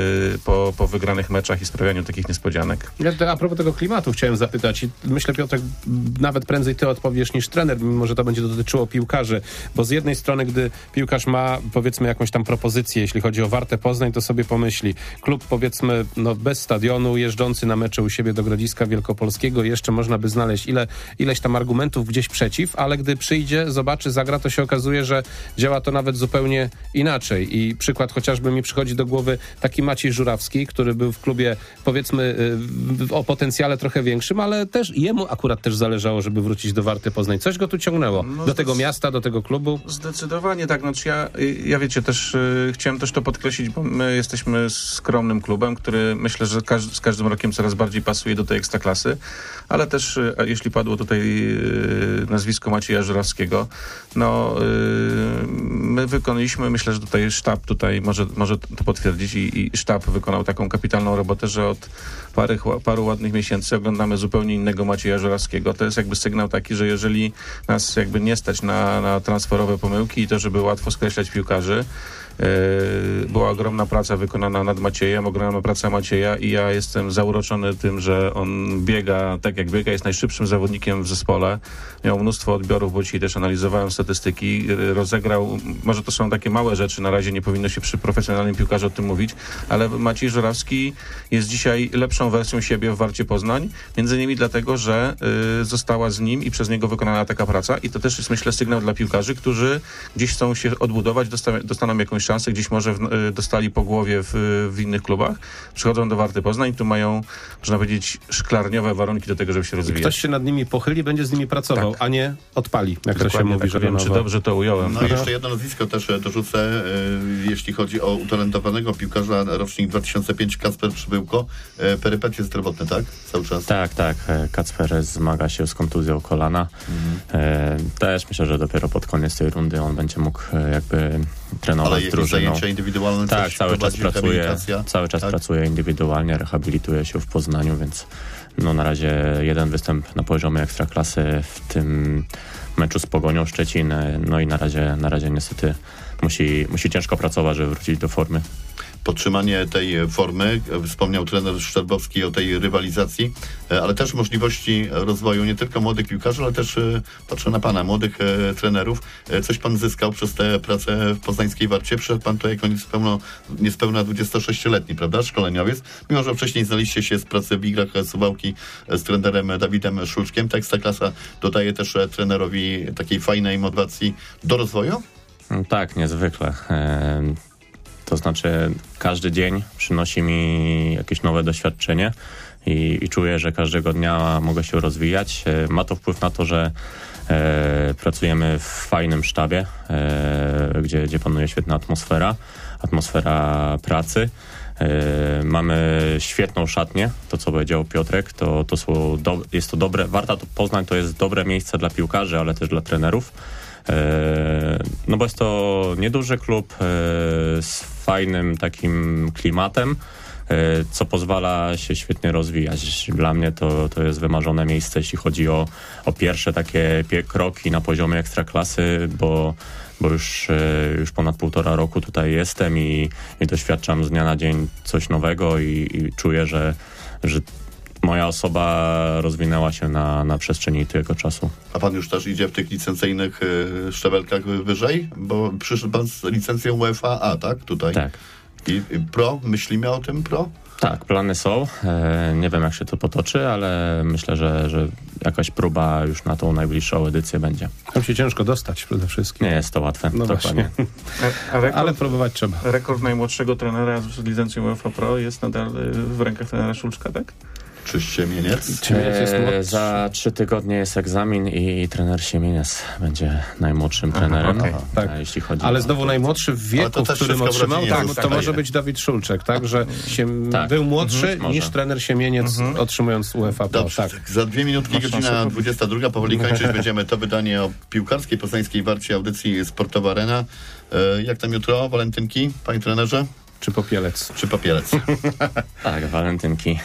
po, po wygranych meczach i sprawianiu takich niespodzianek. Ja a propos tego klimatu chciałem zapytać i myślę, Piotrek, nawet prędzej ty odpowiesz niż trener, mimo że to będzie dotyczyło piłkarzy, bo z jednej strony, gdy piłkarz ma, powiedzmy, jakąś tam propozycję, jeśli chodzi o Wartę Poznań, to sobie pomyśli, klub, powiedzmy, no bez stadionu, jeżdżący na mecze u siebie do Grodziska Wielkopolskiego, jeszcze można by znaleźć ile, ileś tam argumentów gdzieś przeciw, ale gdy przyjdzie, zobaczy, zagra, to się okazuje, że działa to nawet zupełnie inaczej. I przykład chociażby mi przychodzi do głowy taki Maciej Żurawski, który był w klubie, powiedzmy, o potencjale trochę większym, ale też jemu akurat też zależało, żeby wrócić do Warty Poznań. Coś go tu ciągnęło. No do tego miasta, do tego klubu. Zdecydowanie tak. Znaczy ja, ja wiecie, też y, chciałem też to podkreślić, bo my jesteśmy skromnym klubem, który myślę, że każ, z każdym rokiem coraz bardziej pasuje do tej ekstraklasy, ale też y, jeśli padło tutaj y, nazwisko Macieja Żurawskiego, no y, my wykonaliśmy, myślę, że tutaj sztab tutaj może, może to potwierdzić i, i sztab wykonał taką kapitalną robotę, że od pary, paru ładnych miesięcy oglądamy zupełnie innego Macieja Żurawskiego. To jest jakby sygnał taki, że jeżeli nas jakby nie stać na, na transferowe pomyłki i to, żeby łatwo skreślać piłkarzy, Yy, była ogromna praca wykonana nad Maciejem, ogromna praca Macieja i ja jestem zauroczony tym, że on biega tak jak biega, jest najszybszym zawodnikiem w zespole, miał mnóstwo odbiorów, bo dzisiaj też analizowałem statystyki, rozegrał, może to są takie małe rzeczy, na razie nie powinno się przy profesjonalnym piłkarzu o tym mówić, ale Maciej Żurawski jest dzisiaj lepszą wersją siebie w Warcie Poznań, między innymi dlatego, że yy, została z nim i przez niego wykonana taka praca i to też jest, myślę, sygnał dla piłkarzy, którzy gdzieś chcą się odbudować, dosta- dostaną jakąś szansę, gdzieś może w, y, dostali po głowie w, w innych klubach, przychodzą do Warty Poznań, tu mają, można powiedzieć, szklarniowe warunki do tego, żeby się rozwijać. Ktoś się nad nimi pochyli, będzie z nimi pracował, tak, a nie odpali, jak dokładnie, to się mówi. Tak, wiem, czy dobrze to ująłem. No i jeszcze jedno nazwisko też dorzucę, y, jeśli chodzi o utalentowanego piłkarza, rocznik dwa tysiące piąty, Kacper Przybyłko, y, perypetie zdrowotne, tak? Cały czas. Tak, tak. Kacper zmaga się z kontuzją kolana. Mhm. Y, też myślę, że dopiero pod koniec tej rundy on będzie mógł jakby trenować Ale z drużyną. Zajęcia indywidualne. Tak, cały czas pracuje, cały czas tak? pracuje indywidualnie, rehabilituje się w Poznaniu, więc no na razie jeden występ na poziomie ekstraklasy w tym meczu z Pogonią Szczecin, no i na razie, na razie niestety musi, musi ciężko pracować, żeby wrócić do formy. podtrzymanie tej formy. Wspomniał trener Szczerbowski o tej rywalizacji, ale też możliwości rozwoju nie tylko młodych piłkarzy, ale też, patrzę na pana, młodych trenerów. Coś pan zyskał przez tę pracę w poznańskiej Warcie? Przyszedł pan to jako niespełna, niespełna dwudziestosześcioletni, prawda, szkoleniowiec, mimo że wcześniej znaliście się z pracy w Igrach Suwałki z trenerem Dawidem Szulczkiem. Ta Ekstraklasa dodaje też trenerowi takiej fajnej motywacji do rozwoju? Tak, niezwykle. To znaczy każdy dzień przynosi mi jakieś nowe doświadczenie i, i czuję, że każdego dnia mogę się rozwijać. Ma to wpływ na to, że e, pracujemy w fajnym sztabie, e, gdzie, gdzie panuje świetna atmosfera, atmosfera pracy. E, mamy świetną szatnię, to co powiedział Piotrek, to, to są do, jest to dobre, Warta Poznań to jest dobre miejsce dla piłkarzy, ale też dla trenerów. No bo jest to nieduży klub z fajnym takim klimatem, co pozwala się świetnie rozwijać. Dla mnie to, to jest wymarzone miejsce, jeśli chodzi o, o pierwsze takie pie- kroki na poziomie ekstraklasy, bo, bo już, już ponad półtora roku tutaj jestem i, i doświadczam z dnia na dzień coś nowego i, i czuję, że, że moja osoba rozwinęła się na, na przestrzeni tego czasu. A pan już też idzie w tych licencyjnych y, szczebelkach wyżej? Bo przyszedł pan z licencją UEFA A, tak? Tutaj. Tak. I, i pro? Myślimy o tym pro? Tak, plany są. E, nie wiem, jak się to potoczy, ale myślę, że, że jakaś próba już na tą najbliższą edycję będzie. Tam się ciężko dostać przede wszystkim. Nie jest to łatwe. No dokładnie. A, a rekord, ale próbować trzeba. Rekord najmłodszego trenera z licencją UEFA Pro jest nadal w rękach trenera Szulczka, tak? Czy Siemieniec? E, za trzy tygodnie jest egzamin i trener Siemieniec będzie najmłodszym Aha, trenerem. Okay. Tak. A jeśli chodzi ale o... znowu najmłodszy w wieku, w którym otrzymał, tak, to tak, może być Dawid Szulczek, tak? Że się tak. był młodszy mhm, niż trener Siemieniec, mhm. otrzymując UEFA Pro. Dobrze, tak. Za dwie minutki, godzina dwudziesta druga, powoli kończyć będziemy to wydanie o piłkarskiej poznańskiej Warcie audycji Sportowa Arena. E, jak tam jutro, walentynki, panie trenerze? Czy popielec? Czy popielec? Tak, walentynki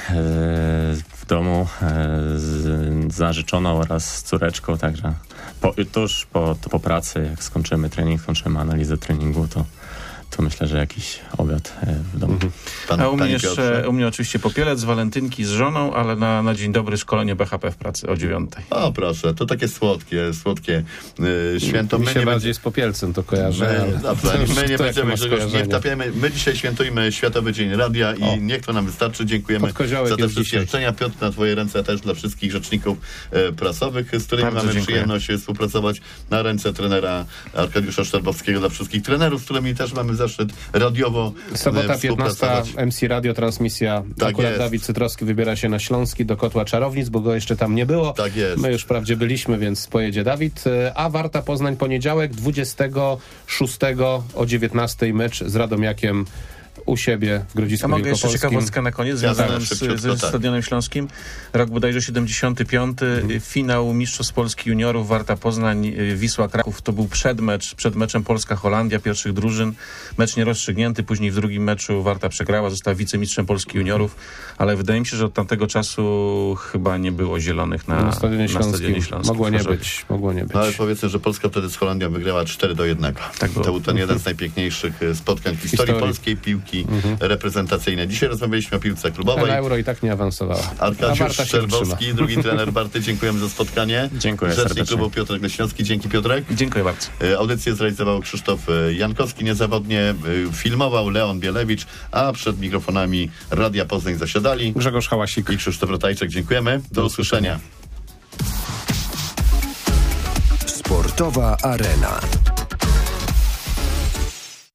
w domu z, z narzeczoną oraz z córeczką, także po, tuż po, to po pracy, jak skończymy trening, skończymy analizę treningu, to to myślę, że jakiś obiad w domu. Mhm. Pan, A u mnie, jeszcze, u mnie oczywiście popielec, walentynki z żoną, ale na, na dzień dobry szkolenie B H P w pracy o dziewiątej. O proszę, to takie słodkie, słodkie yy, święto. Mi my się nie bardziej będzie... z popielcem to kojarzę. My, ale... dobrze, my nie będziemy czegoś nie wtapiamy. My dzisiaj świętujemy Światowy Dzień Radia i o. niech to nam wystarczy. Dziękujemy za te wszystkie życzenia. Piotr, na twoje ręce też dla wszystkich rzeczników e, prasowych, z którymi Bardzo mamy dziękuję. przyjemność współpracować. Na ręce trenera Arkadiusza Szczerbowskiego, dla wszystkich trenerów, z którymi też mamy zaszczyt radiowo Sobota piętnasta, M C Radio, transmisja. Tak Akurat jest. Dawid Cytrowski wybiera się na Śląski do Kotła Czarownic, bo go jeszcze tam nie było. Tak jest. My już wprawdzie byliśmy, więc pojedzie Dawid. A Warta Poznań poniedziałek, dwudziestego szóstego o dziewiętnastej mecz z Radomiakiem u siebie w Grodzisku Wielkopolskim. Ja mogę jeszcze ciekawostkę na koniec, związaną z, ze Stadionem Śląskim. Rok bodajże siedemdziesiąty piąty, mhm. finał Mistrzostw Polski Juniorów, Warta Poznań, Wisła Kraków. To był przedmecz, przed meczem Polska-Holandia, pierwszych drużyn. Mecz nierozstrzygnięty, później w drugim meczu Warta przegrała, została wicemistrzem Polski Juniorów, ale wydaje mi się, że od tamtego czasu chyba nie było zielonych na, na Stadionie Śląskim. Na stadionie Śląskim. Mogło nie być, mogło nie być. No ale powiedzmy, że Polska wtedy z Holandią wygrała cztery do jednego. Tak było. To był ten jeden z najpiękniejszych spotkań w historii, historii polskiej piłki mhm. reprezentacyjnej. Dzisiaj rozmawialiśmy o piłce klubowej. Na Euro i tak nie awansowała. Arkadiusz Szczerbowski, drugi trener Warty. Dziękujemy za spotkanie. Dziękuję Rzecznik serdecznie. klubu Piotrek Leśniowski. Dzięki, Piotrek. Dziękuję bardzo. Audycję zrealizował Krzysztof Jankowski. Niezawodnie filmował Leon Bielewicz, a przed mikrofonami Radia Poznań zasiadali Grzegorz Hałasik i Krzysztof Ratajczak. Dziękujemy. Do, Do usłyszenia. Sportowa Arena.